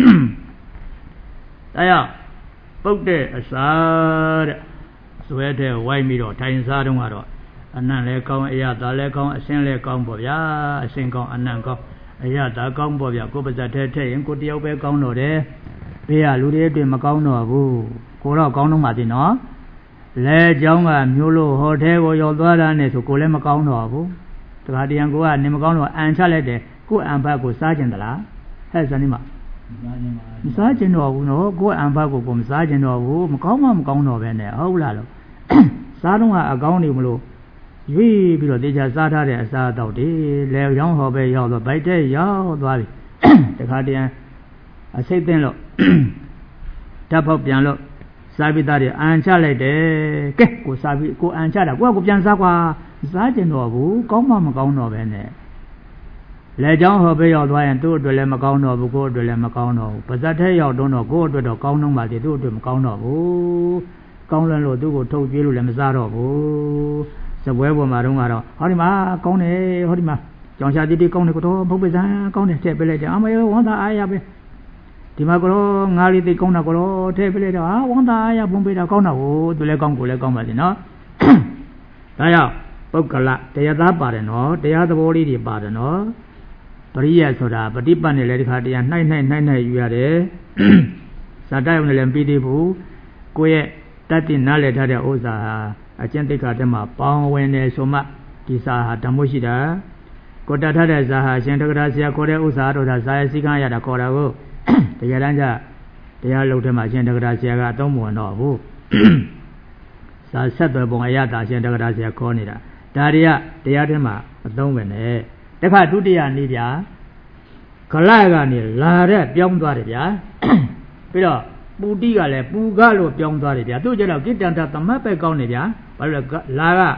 ဒါကြောင့်ပုတ်တဲ့အစားတဲ့ဆွဲတဲ့ဝိုင်းပြီးတော့ထိုင်စားတော့ကတော့အနံ့လဲကောင်းအရသာလဲကောင်းအစင်းလဲကောင်းပေါ့ဗျာအစင်းကောင်းအနံ့ကောင်းအရသာကောင်းပေါ့ဗျာကိုယ်ပါဇတ်ထဲထည့်ရင်ကိုတယောက်ပဲကောင်းတော့တယ်ဘေးကလူတွေအတွက်မကောင်းတော့ဘူးကိုတော့ကောင်းတော့မှသိနော်လဲเจ้าကမျိုးလို့ဟောထဲကိုရောက်သွားတာနဲ့ဆိုကိုလည်းမကောင်းတော့ဘူးတခါတရံကိုကနေမကောင်းတော့အန်ချလိုက်တယ်ကိုအန်ဘတ်ကိုစားကျင်သလားဟဲ့ဇနီးမမစားကျင်တော့ဘူးနော်ကိုယ်အံဘတ်ကိုကိုမစားကျင်တော့ဘူးမကောင်းမှမကောင်းတော့ပဲနဲ့ဟုတ်လားလို့စားတော့ကအကောင်းနေမလို့ရွေးပြီးတော့တေချာစားထားတဲ့အစားအသောက်တွေလဲရောင်းဟောပဲရောက်တော့ဗိုက်တဲ့ရောက်သွားပြီတခါတည်းအစိတ်သိမ့်လို့ဓာတ်ပေါက်ပြန်လို့စားပြီးသားတွေအန်ချလိုက်တယ်ကဲကိုစားပြီးကိုအန်ချတာကိုကကိုပြန်စားကွာစားကျင်တော့ဘူးကောင်းမှမကောင်းတော့ပဲနဲ့လဲเจ้าဟောပဲရောက်သွားရင်သူ့အတွက်လည်းမကောင်းတော့ဘူးကိုယ့်အတွက်လည်းမကောင်းတော့ဘူးပါဇတ်ထဲရောက်တော့ကိုယ့်အတွက်တော့ကောင်းတော့ပါသေးသူ့အတွက်မကောင်းတော့ဘူးကောင်းလွန်းလို့သူ့ကိုထုတ်ပြေးလို့လည်းမစားတော့ဘူးစပွဲပေါ်မှာတော့ကတော့ဟောဒီမှာကောင်းတယ်ဟောဒီမှာကြောင်ရှာတိတိကောင်းတယ်ကတော့ဘုတ်ပစံကောင်းတယ်ထည့်ပေးလိုက်တယ်အမေဝန်သားအားရပဲဒီမှာကတော့ငါးလေးသိကောင်းတာကတော့ထည့်ပေးလိုက်တော့ဟာဝန်သားအားရဘုံပေးတာကောင်းတာကိုသူလည်းကောင်းကိုလည်းကောင်းပါစေနော်ဒါကြောင့်ပုဂ္ဂလတရားသားပါတယ်နော်တရားသဘောလေးတွေပါတယ်နော်ပရိယဆိုတာပฏิပတ်နဲ့လည်းဒီခါတရားနှိုက်နှိုက်နှိုက်နှိုက်ယူရတယ်ဇာတယုံနဲ့လည်းပြီးသေးဘူးကိုယ့်ရဲ့တတ်သိနားလည်ထားတဲ့ဥစ္စာဟာအကျင့်သိက္ခာထဲမှာပေါင်းဝင်နေဆိုမှဒီစာဟာဓမ္မို့ရှိတာကိုတတ်ထားတဲ့ဇာဟာရှင်တက္ကရာဆရာခေါ်တဲ့ဥစ္စာတို့ဒါဇာရဲ့စည်းကမ်းရတာခေါ်တာကိုတရားတန်းကျတရားလုံးထဲမှာရှင်တက္ကရာဆရာကအသုံးမဝင်တော့ဘူးဇာဆက်သွယ်ပုံအရတာရှင်တက္ကရာဆရာခေါ်နေတာဒါတွေကတရားထဲမှာအသုံးဝင်တယ်တခါဒုတိယနေ့ဗျာကလကနေလာတဲ့ပြောင်းသွားတယ်ဗျာပြီးတော့ပူတိကလည်းပူကလို့ပြောင်းသွားတယ်ဗျာသူ့ကျတော့ကိတ္တန္တသမတ်ပဲကောင်းနေဗျာဘာလို့လဲလာက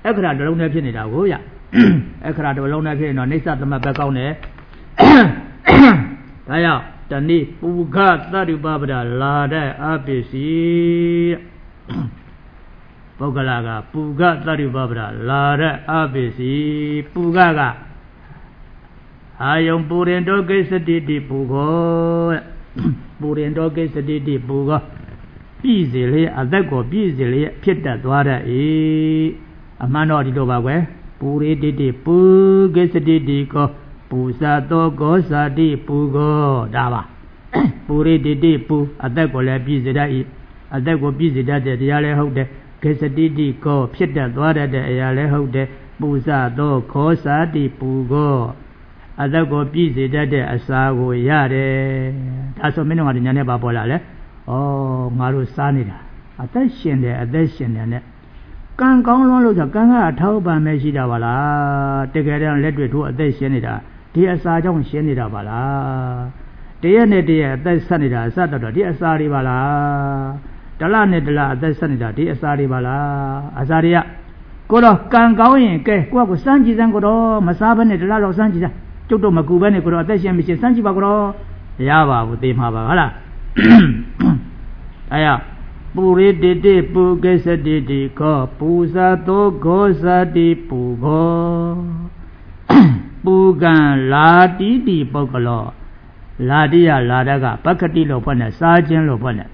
အခရာတစ်လုံးနဲ့ဖြစ်နေတာကိုရအခရာတစ်လုံးနဲ့ဖြစ်နေတော့နေသသမတ်ပဲကောင်းတယ်ဒါကြောင့်တဏိပုဂသတ္တုပပဒလာတဲ့အပိစီပုဂ္ဂလာကပုဂသတ္တုပပဒလာတဲ့အပိစီပုဂကအာယုံပူရင်တောကိစ္စတိတိပုဂောပူရင်တောကိစ္စတိတိပုဂောပြည့်စေလေအသက်ကိုပြည့်စေလေဖြစ်တတ်သွားတတ်၏အမှန်တော့ဒီလိုပါကွယ်ပူရိတိတိပုကိစ္စတိတိကောပူဇာတောကောဇာတိပုဂောဒါပါပူရိတိတိပုအသက်ကိုလည်းပြည့်စေတတ်၏အသက်ကိုပြည့်စေတတ်တဲ့တရားလည်းဟုတ်တယ်ကိစ္စတိတိကောဖြစ်တတ်သွားတတ်တဲ့အရာလည်းဟုတ်တယ်ပူဇာတောခောဇာတိပုဂောအသက်ကိုပြည့်စေတတ်တဲ့အစာကိုရတယ်ဒါဆိုမင်းတို့ကညာနဲ့ပါပေါ်လာလဲဩငါတို့စားနေတာအသက်ရှင်တယ်အသက်ရှင်တယ်နဲ့ကံကောင်းလွန်းလို့ဆိုကံကအထောက်ပံ့ပဲရှိတာပါလားတကယ်တော့လက်တွေ့ထိုးအသက်ရှင်နေတာဒီအစာကြောင့်ရှင်နေတာပါလားတရက်နဲ့တရက်အသက်ဆက်နေတာအစတော့ဒီအစာတွေပါလားတလနဲ့တလအသက်ဆက်နေတာဒီအစာတွေပါလားအစာတွေကကိုတော့ကံကောင်းရင်ကဲကိုကကိုစမ်းကြည့်စမ်းကိုတော့မစားဘဲနဲ့တလတော့စမ်းကြည့်စမ်းကျုပ်တို့မကူဘဲနဲ့ကိုတော့အသက်ရှင်မရှိစမ်းကြည့်ပါကိုတော့ရပါဘူးသိမှာပါဟုတ်လားအဲ့ရပုရိတိတိပုကိစ္စတိတိခောပူဇာတောဂောဇာတိပုဂောပုကံလာတိတိပုဂ္ဂလောလာတိယလာတကပက္ခတိလို့ဖွင့်တယ်စားခြင်းလို့ဖွင့်တယ်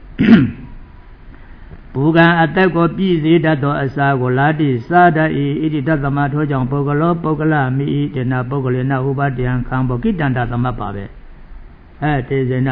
ပုကံအသက်ကိုပြည့်စေတတ်သောအစာကိုလာတိစားတတ်၏ဣတိတသမထိုကြောင့်ပုဂ္ဂလောပုဂ္ဂလမိဣတေနပုဂ္ဂလေနဥပတယံခံဘောကိတန္တသမတ်ပါပဲအဲတေဇေန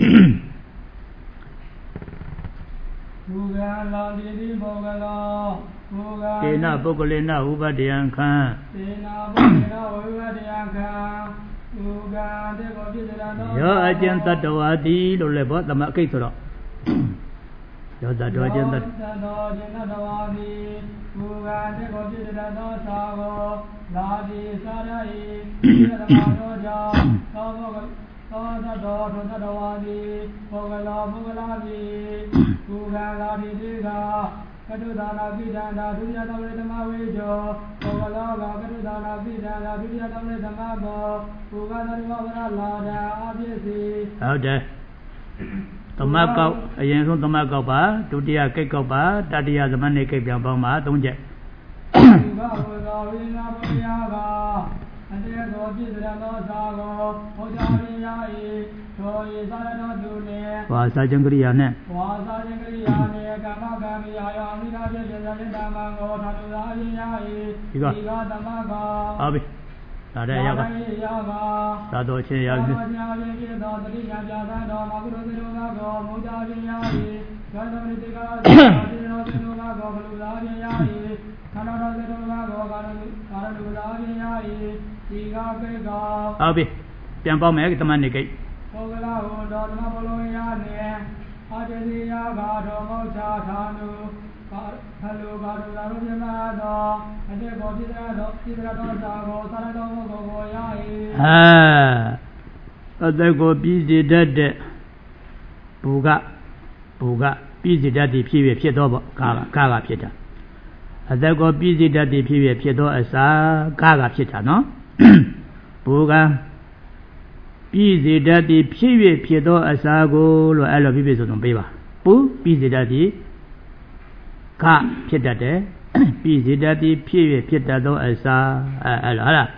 ပုဂ္ဂလာတိတိပုဂ္ဂလောပုဂ္ဂတေနပုဂ္ဂလေနဥပတယံခံတေနပုဂ္ဂလေနဥပတယံခံပုဂ္ဂတေကိုပြည့်စုံသောယောအကျဉ်တတ္တဝါတိလို့လည်းဘောသမအကိတ်ဆိုတော့ယောတတော်ကျဉ်တတ္တတော်ကျဉ်တတ္တဝါတိပုဂ္ဂတေကိုပြည့်စုံသောသာကိုလာတိသာရဟိသမာတော်ကြောင့်သောဘုသောတတော်သောတတော်ဝါတိပုဂ္ဂလောပုဂ္ဂလာတိပုဂ္ဂလာတိတိကကတုဒါနာပိဒန္တာဒုတိယသဝေသမဝေဇောပုဂ္ဂလောကကတုဒါနာပိဒန္တာဒုတိယသဝေသမဘောပုဂ္ဂသရိဝဗရလာဒာအပြည့်စီဟုတ်တယ်သမတ်ကောက်အရင်ဆုံးသမတ်ကောက်ပါဒုတိယကိတ်ကောက်ပါတတိယသမတ်နေကိတ်ပြန်ပေါင်းပါသုံးချက်ပုဂ္ဂဝေသောဝိနာပုရိယကအတေသောပြည့်စုံသောသာကိုဟောကြားရ၏သောဤသာရတော်သူနှင့်ဝါစာခြင်းကရိယာနှင့်ဝါစာခြင်းကရိယာနှင့်ကမ္မကံမိယာယအမိနာဖြင့်ပြည့်စုံတဲ့ဓမ္မကိုထာတုသာရ၏ဒီကသမကဟုတ်ပြီဒါတဲ့ရောက်ကသာတော်ချင်းရောက်ပြီသာတော်ချင်းပြည့်သောတတိယပြာသတော်မကုသိုလ်သေတော်ကိုမုဒ္ဒာခြင်းရ၏သာသမဏိတေကာသေတော်သေတော်ကိုဘလူသာခြင်းရ၏သာတော်သေတော်ကိုကာရဏကာရဏုသာခြင်းရ၏ဒီကကိကောဟုတ်ပြီပြန်ပေါက်မယ်သမဏိကိပုဂ္ဂလာဟောတော်သမဘလောယနှင့်အာတေတိယဘာတော်မောချာထာနုဟလူဘာဒုလာရုပြမသောအတေဘောပြိတရသောပြိတရသောသာကိုသာရတော်ကိုကိုရ၏ဟာအသက်ကိုပြည့်စေတတ်တဲ့ဘူကဘူကပြည့်စေတတ်သည်ဖြစ်ဖြစ်ဖြစ်တော့ပေါ့ကာကကာကဖြစ်တာအသက်ကိုပြည့်စေတတ်သည်ဖြစ်ဖြစ်ဖြစ်တော့အစာကာကဖြစ်တာနော်ဘူကပြည့်စေတတ်သည်ဖြစ်ဖြစ်ဖြစ်တော့အစာကိုလို့အဲ့လိုပြည့်ပြည့်စုံစုံပေးပါပူပြည့်စေတတ်သည်ခဖြစ်တတ်တယ်ပြည်စေတတ်သည်ဖြစ်ရဖြစ်တတ်သောအစာအဲအဲ့လိုဟုတ်လား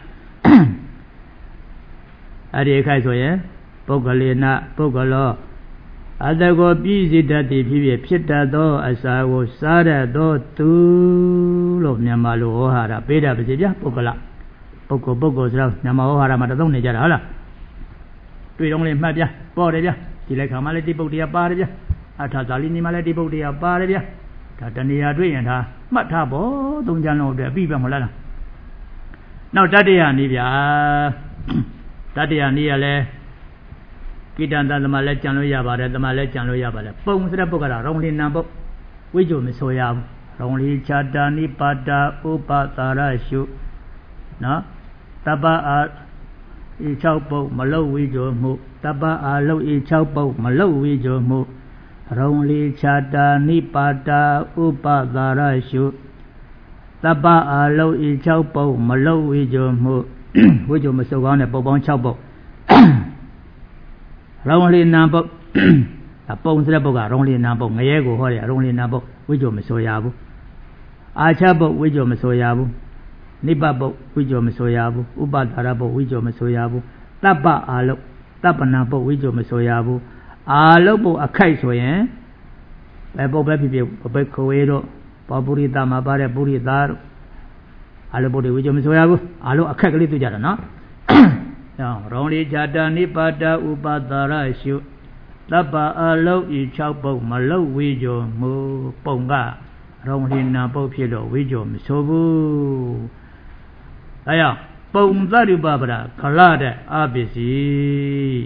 အဲ့ဒီခိုက်ဆိုရင်ပုဂ္ဂလေနပုဂ္ဂလောအတကောပြည်စေတတ်သည်ဖြစ်ရဖြစ်တတ်သောအစာကိုစားရသောသူလို့မြန်မာလိုဟောဟာတာပေးတာပါစီဗျာပုဂ္ဂလပုဂ္ဂိုလ်ပုဂ္ဂိုလ်ဆိုတော့မြန်မာဟောဟာတာမှာသုံးနေကြတာဟုတ်လားတွေ့တော့လေမှတ်ဗျာပေါ်တယ်ဗျာဒီလက်ခါမှလည်းတိပုတ်တရားပါတယ်ဗျာအထာသာလိနီမှလည်းတိပုတ်တရားပါတယ်ဗျာဒါတဏှာတွေ့ရင်ဒါမှတ်ထားဖို့သုံးချမ်းလုံးအတွက်အပြီးပဲမလားနောက်တတိယနည်းဗျာတတိယနည်းရလဲကိတ္တန္တသမလည်းကြံလို့ရပါတယ်သမလည်းကြံလို့ရပါတယ်ပုံစတဲ့ပုဂ္ဂလာရောင်လီနံပုတ်ဝိဇ္ဇုမဆိုရဘူးရောင်လီခြာတာနိပါတာဥပသာရရှုနော်တပ္ပအာဤ၆ပုတ်မလုတ်ဝိဇ္ဇုမှုတပ္ပအာလုတ်ဤ၆ပုတ်မလုတ်ဝိဇ္ဇုမှုရုံလီခြာတာနိပါတာဥပသာရရှု Tapa alo i chau bầu mà lâu i cho mu với cho mà sâu này bầu bóng chau bầu rong lên nam bầu là bông sẽ bầu cả rong lên nam bầu nghe của họ là rong lên nam bầu với cho mà soi áo a cha bầu với cho mà soi áo nipa bầu với cho mà soi áo upadara bầu với cho mà soi áo tapa alo tapa nam bầu với cho mà soi áo alo bầu a khai soi nhé bé bầu bé bị bé khơi đó Purita ma pare purita alo bodi với mình soya bu alo akhak kali tu jara no rong li jada nipada upadara shu tapa alo i chau bầu mà lâu vi jo mu bông ga rong li na bầu phê lo vi jo mi so bu aya bông ta ri ba bara kala de abisi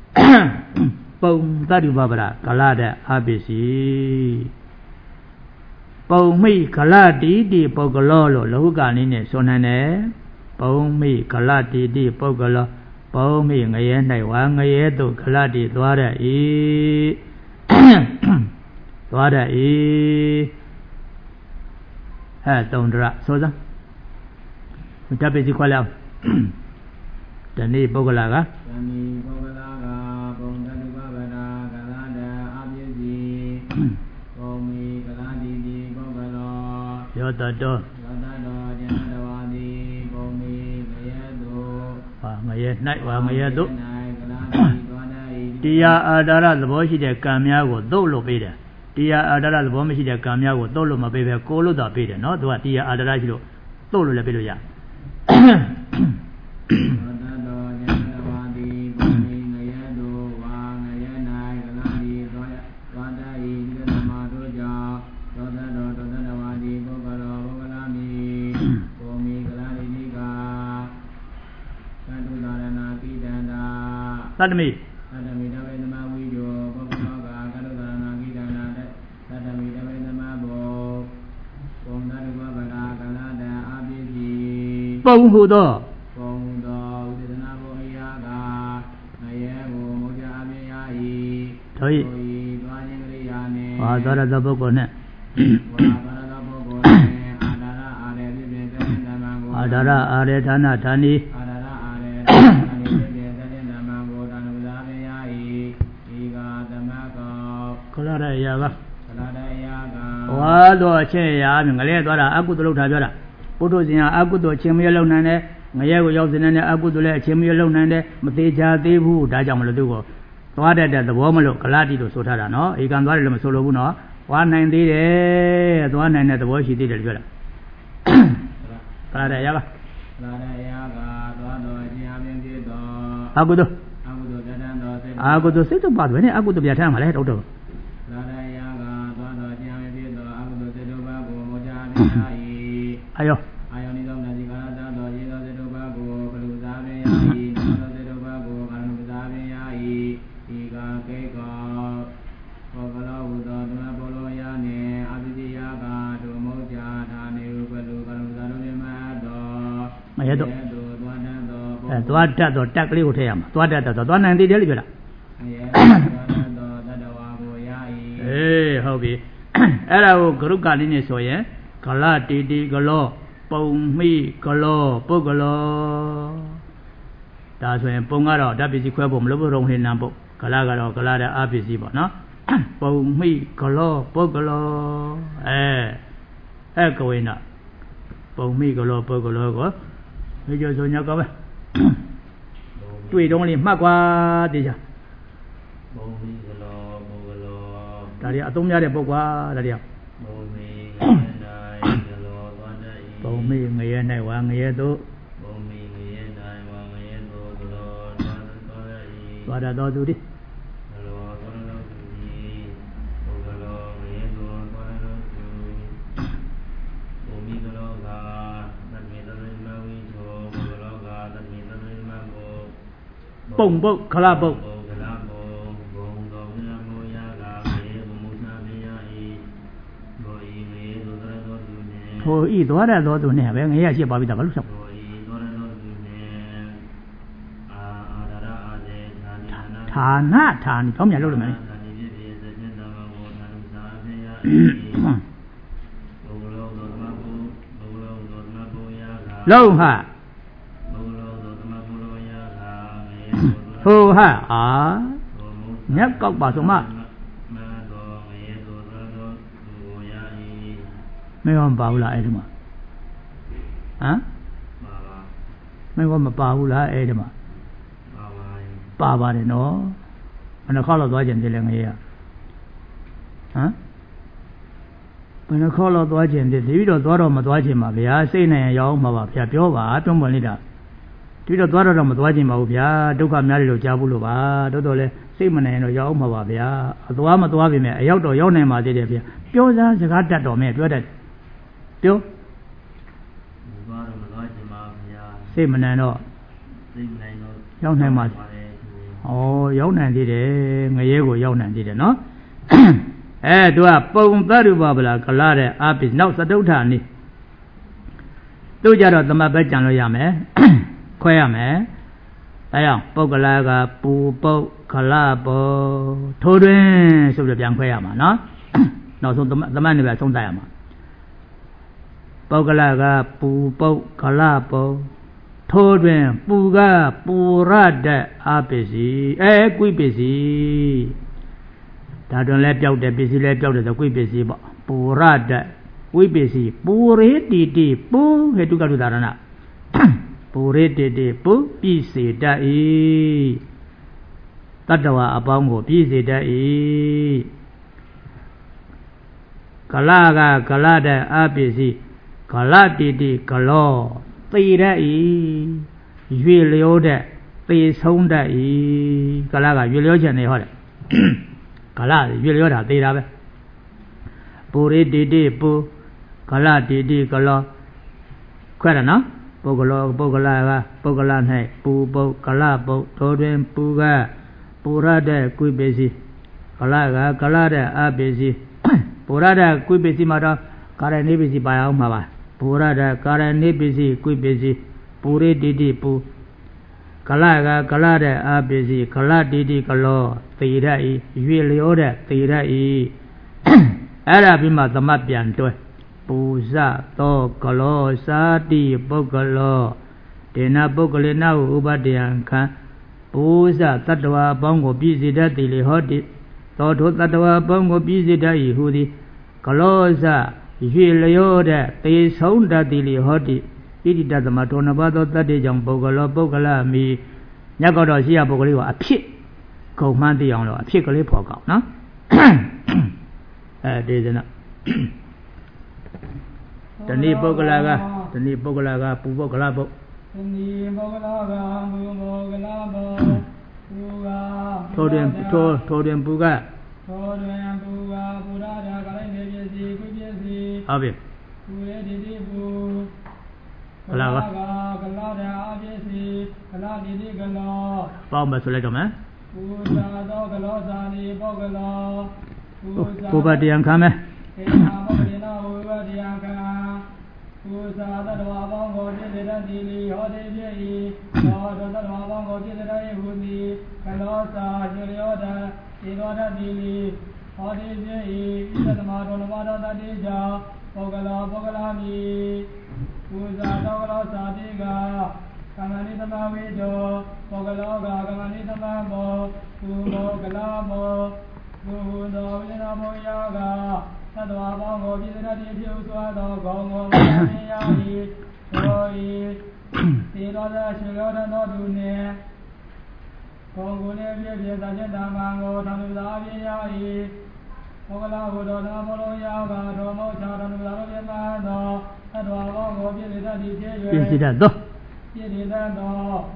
bông ta ri ba bara kala de abisi bầu mi kala đi đi bầu galo lo lâu cả ní nè số này nè bầu mi kala đi đi bầu galo bầu mi ngày này qua ngày tu kala đi toa ra ý toa ra ý ha tông ra số đó mình chấp bị qua lao đến đi bầu gala cả yo ta do wa ngaye nai wa ngaye tu tiya adara thabo shi de kံများကိုသုတ်လို့ပေးတယ်တရားအာဒရသဘောမရှိတဲ့ကံများကိုသုတ်လို့မပေးပဲကိုလို့သာပေးတယ်နော်သူကတရားအာဒရရှိလို့သုတ်လို့လည်းပေးလို့ရသတ္တမိသတ္တမိတဝေသမဝိယောပုဂ္ဂလောကကတုသရဏကိဒနာတသတ္တမိတဝေသမဘောပုံသတ္တဝဗရာကလတံအပိစီပုံဟုသောပုံသောဥဒနာဘောအရာကငရဲကိုမုဒ္ဒအမေယဤတို့ဤသွားခြင်းကလေးယာနှင့်ဝါသောရသောပုဂ္ဂိုလ်နှင့်ဝါသောရသောပုဂ္ဂိုလ်နှင့်အာဒရအာရေပြည့်ပြည့်တဲ့ဓမ္မကိုအာဒရအာရေဌာနဌာနီအာဒရအာရေဌာနီခလာရယာကခလာရယာကဝါတော့ချက်ရာမြငလဲသွားတာအကုသိုလ်လုပ်တာပြောတာပုထုဇဉ်ဟာအကုသိုလ်ချင်းမရလုံနိုင်တယ်ငရဲကိုရောက်စနေတဲ့အကုသိုလ်လည်းအချင်းမရလုံနိုင်တယ်မသေးချာသေးဘူးဒါကြောင့်မလို့သူကသွားတတ်တဲ့သဘောမလို့ကလာတိလို့ဆိုထားတာနော်ဧကံသွားတယ်လို့မဆိုလို့ဘူးနော်သွားနိုင်သေးတယ်သွားနိုင်တဲ့သဘောရှိသေးတယ်ပြောတာခလာရယာကခလာရယာကသွားတော့အချင်းအပြင်းဖြစ်တော့အကုသိုလ်အကုသိုလ်တဏ္ဍတော်စိတ်အကုသိုလ်စိတ်တော့ပါပဲနဲ့အကုသိုလ်ပြထမ်းမှာလဲတော့တော့အယောအာယောနိသောနာစီကာသတော်ရေသောစေတုဘကိုကလူစားပင်ယာဤသောစေတုဘကိုကာနုစားပင်ယာဤဤကာကေကောဘောကလောဟုသောဓမ္မဘောလောယာနှင့်အပိတိယကာဒုမောဇာဒါနေဥပလူကာနုစားလုံးမြတ်တော်မရတော့သွားတတ်တော်အဲသွားတတ်တော်တက်ကလေးကိုထည့်ရမှာသွားတတ်တော်သွားနိုင်သေးတယ်လို့ပြောတာအဲသွားတတ်တော်တတဝါကိုယာဤအေးဟုတ်ပြီအဲ့ဒါကိုဂရုကာလေးနဲ့ဆိုရင်ကလတီတီကလောပုံမိကလောပုဂ္ဂလောဒါဆိုရင်ပုံကတော့ဓာတ်ပစ္စည်းခွဲဖို့မလို့ဘုံဟင်းနံပုတ်ကလကတော့ကလတဲ့အပစ္စည်းပေါ့နော်ပုံမိကလောပုဂ္ဂလောအဲအဲကဝိနပုံမိကလောပုဂ္ဂလောကိုဒီကြဆိုညောက်ကပဲတွေ့တော့လေးမှတ်ကွာတေချာပုံမိကလောပုဂ္ဂလောဒါရီအသုံးများတဲ့ပုဂ္ဂွာဒါရီပုံမိပုံမိငရဲ၌ဝါငရဲတို့ပုံမိငရဲ၌ဝါငရဲတို့ကလောသွားတော်တော်သူဒီကလောသွားတော်သူဒီဘုကလောငရဲတို့သွားတော်သူပုံမိကလောကသတ္မေတ္တမဝိသောဘုကလောကသတ္မေတ္တမဘောပုံပုတ်ခလာပုတ်ခလာပုတ်ဘုံတော်မြတ်မောယာကမေဘမုနာမေယဤဘောဤမေတို့သွားတော်သူနေဟိုဤသွားတဲ့တော်သူနဲ့ပဲငရဲရှိပါပြီတာဘာလို့ဆောက်ဟိုဤသွားတဲ့တော်သူနဲ့အာအာဒရအာဇေဌာနဌာနဌာနိတော့မြန်လို့လို့မယ်ဌာနိဖြစ်ဖြစ်စေတသမဘောဌာနစာဖေယဤဘုကလောတော်မဘုဘုကလောလုံးဟာဟိုဟာအာညက်ကောက်ပါဆိုမှမင်းရောမပါဘူးလားအဲ့ဒီမှာဟမ်မင်းရောမပါဘူးလားအဲ့ဒီမှာပါပါတယ်နော်ဘယ်နှခေါက်တော့သွားကျင်တယ်လဲငရေကဟမ်ဘယ်နှခေါက်တော့သွားကျင်တယ်ဒီပြီးတော့သွားတော့မသွားကျင်ပါဗျာစိတ်နဲ့ရောင်းမှာပါဗျာပြောပါတွန်းပွန်လိုက်တာဒီတော့သွားတော့မသွားကျင်ပါဘူးဗျာဒုက္ခများတယ်လို့ကြားဘူးလို့ပါတော်တော်လဲစိတ်မနိုင်တော့ရောင်းမှာပါဗျာအသွားမသွားပြင်မဲ့အရောက်တော့ရောက်နိုင်ပါသေးတယ်ဗျာပြောစားစကားတတ်တော်မဲ့ပြောတတ်ပြောသွားတော့မသွားကျင်ပါဗျာစိတ်မနိုင်တော့စိတ်မနိုင်တော့ရောက်နိုင်ပါဩရောက်နိုင်သေးတယ်ငရဲကိုရောက်နိုင်သေးတယ်နော်အဲသူကပုံသတ္တုပဗလာကလာတဲ့အာပိနောက်သတုဋ္ဌာနိသူကြတော့သမတ်ပဲကြံလို့ရမယ်ခွဲရမယ်အဲကြောင့်ပုဂ္ဂလာကပူပုတ်ခလာပေါ်ထိုးတွင်ဆိုပြီးပြန်ခွဲရမှာနော်နောက်ဆုံးသမတ်နေပဲဆုံးတတ်ရမှာပုဂ္ဂလာကပူပုတ်ခလာပေါ်ထိုးတွင်ပူကပူရတဲ့အာပိစီအဲကွိပိစီဒါတွင်လဲပြောက်တယ်ပစ္စည်းလဲပြောက်တယ်ဆိုကွိပစ္စည်းပေါ့ပူရတဲ့ကွိပစ္စည်းပူရေတီတီပူဟေတုကတုဒါရဏပူရေတီတီပူပြည့်စေတတ်၏တတ္တဝါအပေါင်းကိုပြည့်စေတတ်၏ကလကကလတဲ့အပစ္စည်းကလတီတီကလောသေတတ်၏ရွေလျောတဲ့သေဆုံးတတ်၏ကလကရွေလျောခြင်းနေဟောတယ်ကလရွေလျောတာသေတာပဲပူရိတိတိပူကလတိတိကလောခွဲတယ်နော်ပုဂ္ဂလောပုဂ္ဂလာကပုဂ္ဂလာ၌ပူပုတ်ကလပုတ်ထိုတွင်ပူကပူရတဲ့ကွိပစ္စည်းကလကကလတဲ့အပစ္စည်းပူရတဲ့ကွိပစ္စည်းမှာတော့ကာရဏိပစ္စည်းပါအောင်မှာပါပူရတဲ့ကာရဏိပစ္စည်းကွိပစ္စည်းပူရိတိတိပူကလကကလတဲ့အပစ္စည်းကလတိတိကလောသေရ၏ရွေလျောတဲ့သေရ၏အဲ့ဒါပြီးမှသမတ်ပြန်တွဲပူဇသောကလောစာတိပုဂ္ဂလောဒေနပုဂ္ဂလေနဟုဥပတယံခံပူဇတတ္တဝါအပေါင်းကိုပြည့်စေတတ်သည်လေဟောတိသောထိုတတ္တဝါအပေါင်းကိုပြည့်စေတတ်၏ဟူသည်ကလောစရွေလျောတဲ့သေဆုံးတတ်သည်လေဟောတိဣတိတသမတောနဘာသောတတ္တေကြောင့်ပုဂ္ဂလောပုဂ္ဂလမိညက်ကတော့ရှိရပုဂ္ဂလေးကအဖြစ်ဂုံမှန်းသိအောင်လို့အဖြစ်ကလေးဖော်ကောက်နော်အဲဒီစနတဏိပုဂ္ဂလာကတဏိပုဂ္ဂလာကပူပုဂ္ဂလာပုတ်တဏိပုဂ္ဂလာကပူပုဂ္ဂလာပုတ်ပူကထိုးတွင်ထိုးထိုးတွင်ပူကထိုးတွင်ပူကပူရတာကလည်းနေပစ္စည်းကုပစ္စည်းဟုတ်ပြီပူရဲ့ဒီဒီပူကလာကကလာတဲ့အပစ္စည်းကလာဒီဒီကလောပေါင်းမဆိုလိုက်တော့မယ်ပူဇာသောကလောဇာတိပုဂ္ဂလောပူပတယံခံမယ်ေနာမောဒေနာဝိဝတ္တယကံပူဇာတတဝါပေါင်းကိုပြည့်တဲ့တိလီဟောတိပြည့်၏သောတတဝါပေါင်းကိုပြည့်တဲ့ဟူသည်ကလောစာကျွလျောတေသောတတိလီဟောတိပြည့်၏ဣသသမတော်နမတော်တတိကြောင့်ပုဂ္ဂလောပုဂ္ဂလာမိပူဇာတော်ကလောစာတိကကမ္မနိသမဝိတောပုဂ္ဂလောကကမ္မနိသမဘောပူမောကလာမောဘုဟုသောဝိညာမောယကသတ္တဝါပေါင်းကိုပြည့်စုံသည့်ပြုစွာသောဂုဏ်ကိုမြင်ရ၏သောဤသေတော်သောရှင်တော်သောသူနှင့်ဂုဏ်ကိုလည်းပြည့်ပြည့်စုံတဲ့ဓမ္မကိုသံဃာပြည့်ရ၏ဘုဂလာဟုတော်သောမလောယကတော်မောချာတော်မူသောပြည့်မှန်သောသတ္တဝါပေါင်းကိုပြည့်စုံသည့်ဖြစ်၍ပြည့်စုံသောပြည့်စုံသော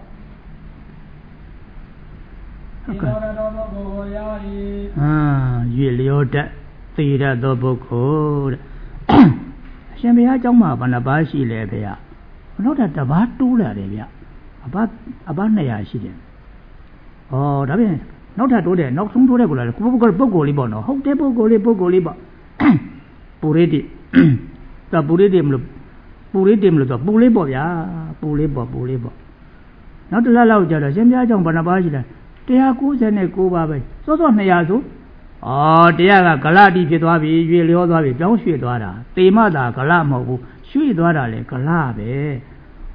ဒီတော်တော်ပုဂ္ဂိုလ်ရာဤအာရွေလျောတတ်သေရသောပုဂ္ဂိုလ်တဲ့အရှင်ဘုရားเจ้าမှာဘဏ္ဍပါရှိလဲဗျာနောက်တာတပါးတိုးလာတယ်ဗျာအဘအဘနှစ်ရာရှိတယ်ဩဒါဖြင့်နောက်ထပ်တိုးတယ်နောက်ဆုံးတိုးတယ်ကိုလာပုဂ္ဂိုလ်ပုဂ္ဂိုလ်လေးပေါ့နော်ဟုတ်တယ်ပုဂ္ဂိုလ်လေးပုဂ္ဂိုလ်လေးပေါ့ပူရိတိတပူရိတိမလို့ပူရိတိမလို့ဆိုပူလေးပေါ့ဗျာပူလေးပေါ့ပူလေးပေါ့နောက်တစ်လလောက်ကြာတော့ရှင်ဘုရားเจ้าဘဏ္ဍပါရှိတယ်တရား၉၉ပါပဲစောစောနှစ်ရာဆိုဩတရားကဂလတိဖြစ်သွားပြီရွေလျောသွားပြီပြောင်းရွှေ့သွားတာတေမတာဂလမဟုတ်ဘူးရွှေ့သွားတာလေဂလပဲဩ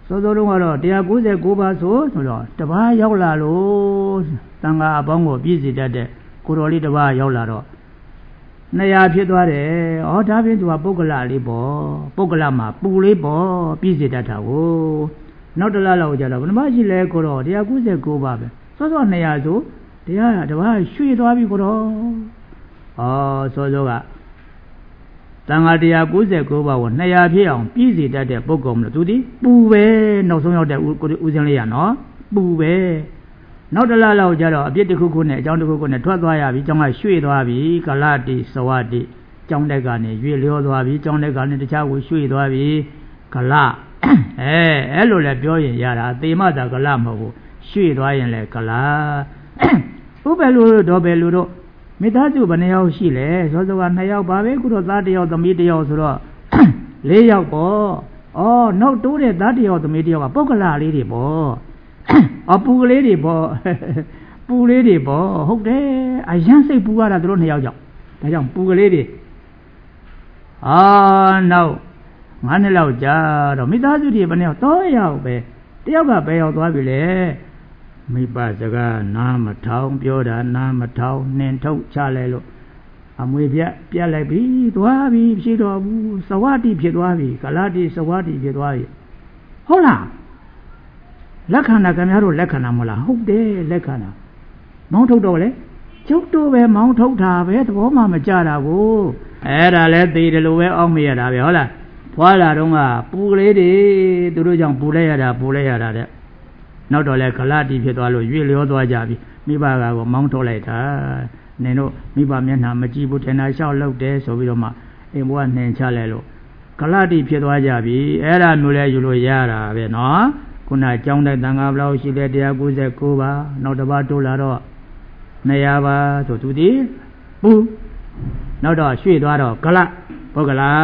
စောစောတုန်းကတော့တရား၉၉ပါးဆိုဆိုတော့တပါးရောက်လာလို့တန်ခါအပေါင်းကိုပြည့်စုံတတ်တဲ့ကိုတော်လေးတပါးရောက်လာတော့နှစ်ရာဖြစ်သွားတယ်ဩဒါဖြင့်သူကပုဂ္ဂလလေးပေါ့ပုဂ္ဂလမှာပူလေးပေါ့ပြည့်စုံတတ်တာကိုနောက်တစ်လလောက်ကြာတော့ဘယ်နှမရှိလဲကိုတော်တရား၉၉ပါးပဲစောစောနှစ်ရာဆိုတရားတပါးရွှေ့သွားပြီကိုတော်ဩစောစောကတန်ခါတရား၉၉ပါးကိုနှစ်ရာဖြစ်အောင်ပြည့်စုံတတ်တဲ့ပုဂ္ဂိုလ်မလို့သူဒီပူပဲနောက်ဆုံးရောက်တဲ့ဦးစင်းလေးရနော်ပူပဲနောက်တစ်လလောက်ကျတော့အပြစ်တစ်ခုခုနဲ့အကြောင်းတစ်ခုခုနဲ့ထွက်သွားရပြီကျောင်းကရွှေ့သွားပြီကလတိစဝတိကျောင်းတက်ကနေရွေ့လျောသွားပြီကျောင်းတက်ကနေတခြားကိုရွှေ့သွားပြီကလအဲအဲ့လိုလဲပြောရင်ရတာသေမသာကလမဟုတ်ဘူးရွှေ့သွားရင်လဲကလဥပ္ပလူတော့ဘယ်လူတော့မိသားစုဘယ်နှယောက်ရှိလဲစောစောကနှစ်ယောက်ပါပဲခုတော့သားတစ်ယောက်သမီးတစ်ယောက်ဆိုတော့လေးယောက်ပေါ့ဩနောက်တိုးတဲ့သားတစ်ယောက်သမီးတစ်ယောက်ကပုဂ္ဂလလေးတွေပေါ့အပူကလေးတွေပေါ့ပူလေးတွေပေါ့ဟုတ်တယ်အရန်စိတ်ပူရတာသူတို့နှစ်ယောက်ကြောင့်ဒါကြောင့်ပူကလေးတွေအာနောက်ငါးနှစ်လောက်ကြာတော့မိသားစုတွေဘယ်နှယောက်သုံးယောက်ပဲတယောက်ကဘယ်ရောက်သွားပြီလဲမိဘစကားနားမထောင်ပြောတာနားမထောင်နှင်ထုတ်ချလဲလို့အမွေပြက်ပြက်လိုက်ပြီသွားပြီဖြစ်တော်ဘူးသဝတိဖြစ်သွားပြီကလတိသဝတိဖြစ်သွားပြီဟုတ်လားလက်ခဏခင်ဗျားတို့လက်ခဏမလားဟုတ်တယ်လက်ခဏမောင်းထုတ်တော့လေကျုပ်တို့ပဲမောင်းထုတ်တာပဲသဘောမှမကြတာကိုအဲ့ဒါလဲသိတယ်လို့ပဲအောက်မရတာပဲဟုတ်လားဖွာလာတော့ကပူကလေးတွေသူတို့ကြောင့်ပူလိုက်ရတာပူလိုက်ရတာတဲ့နောက်တော့လဲကလတိဖြစ်သွားလို့ရွေ့လျောသွားကြပြီမိဘကကိုမောင်းထုတ်လိုက်တာနင်တို့မိဘမျက်နှာမကြည့်ဘူးထင်တာလျှောက်လောက်တယ်ဆိုပြီးတော့မှအိမ်ဘွားနှင်ချလဲလို့ကလတိဖြစ်သွားကြပြီအဲ့ဒါမျိုးလဲယူလို့ရတာပဲနော်ခုနကျောင်းတဲ့တန်ခါဘလောက်ရှိလဲတရား၉၉ပါးနောက်တစ်ပါးတိုးလာတော့နှစ်ရာပါဆိုသူဒီပူနောက်တော့ရွှေ့သွားတော့ကလပုဂ္ဂလာ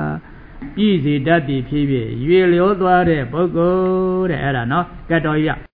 ပြည်စီတတ်တည်ဖြစ်ဖြစ်ရွေလျောသွားတဲ့ပုဂ္ဂိုလ်တဲ့အဲ့ဒါနော်ကတ်တော်ကြီး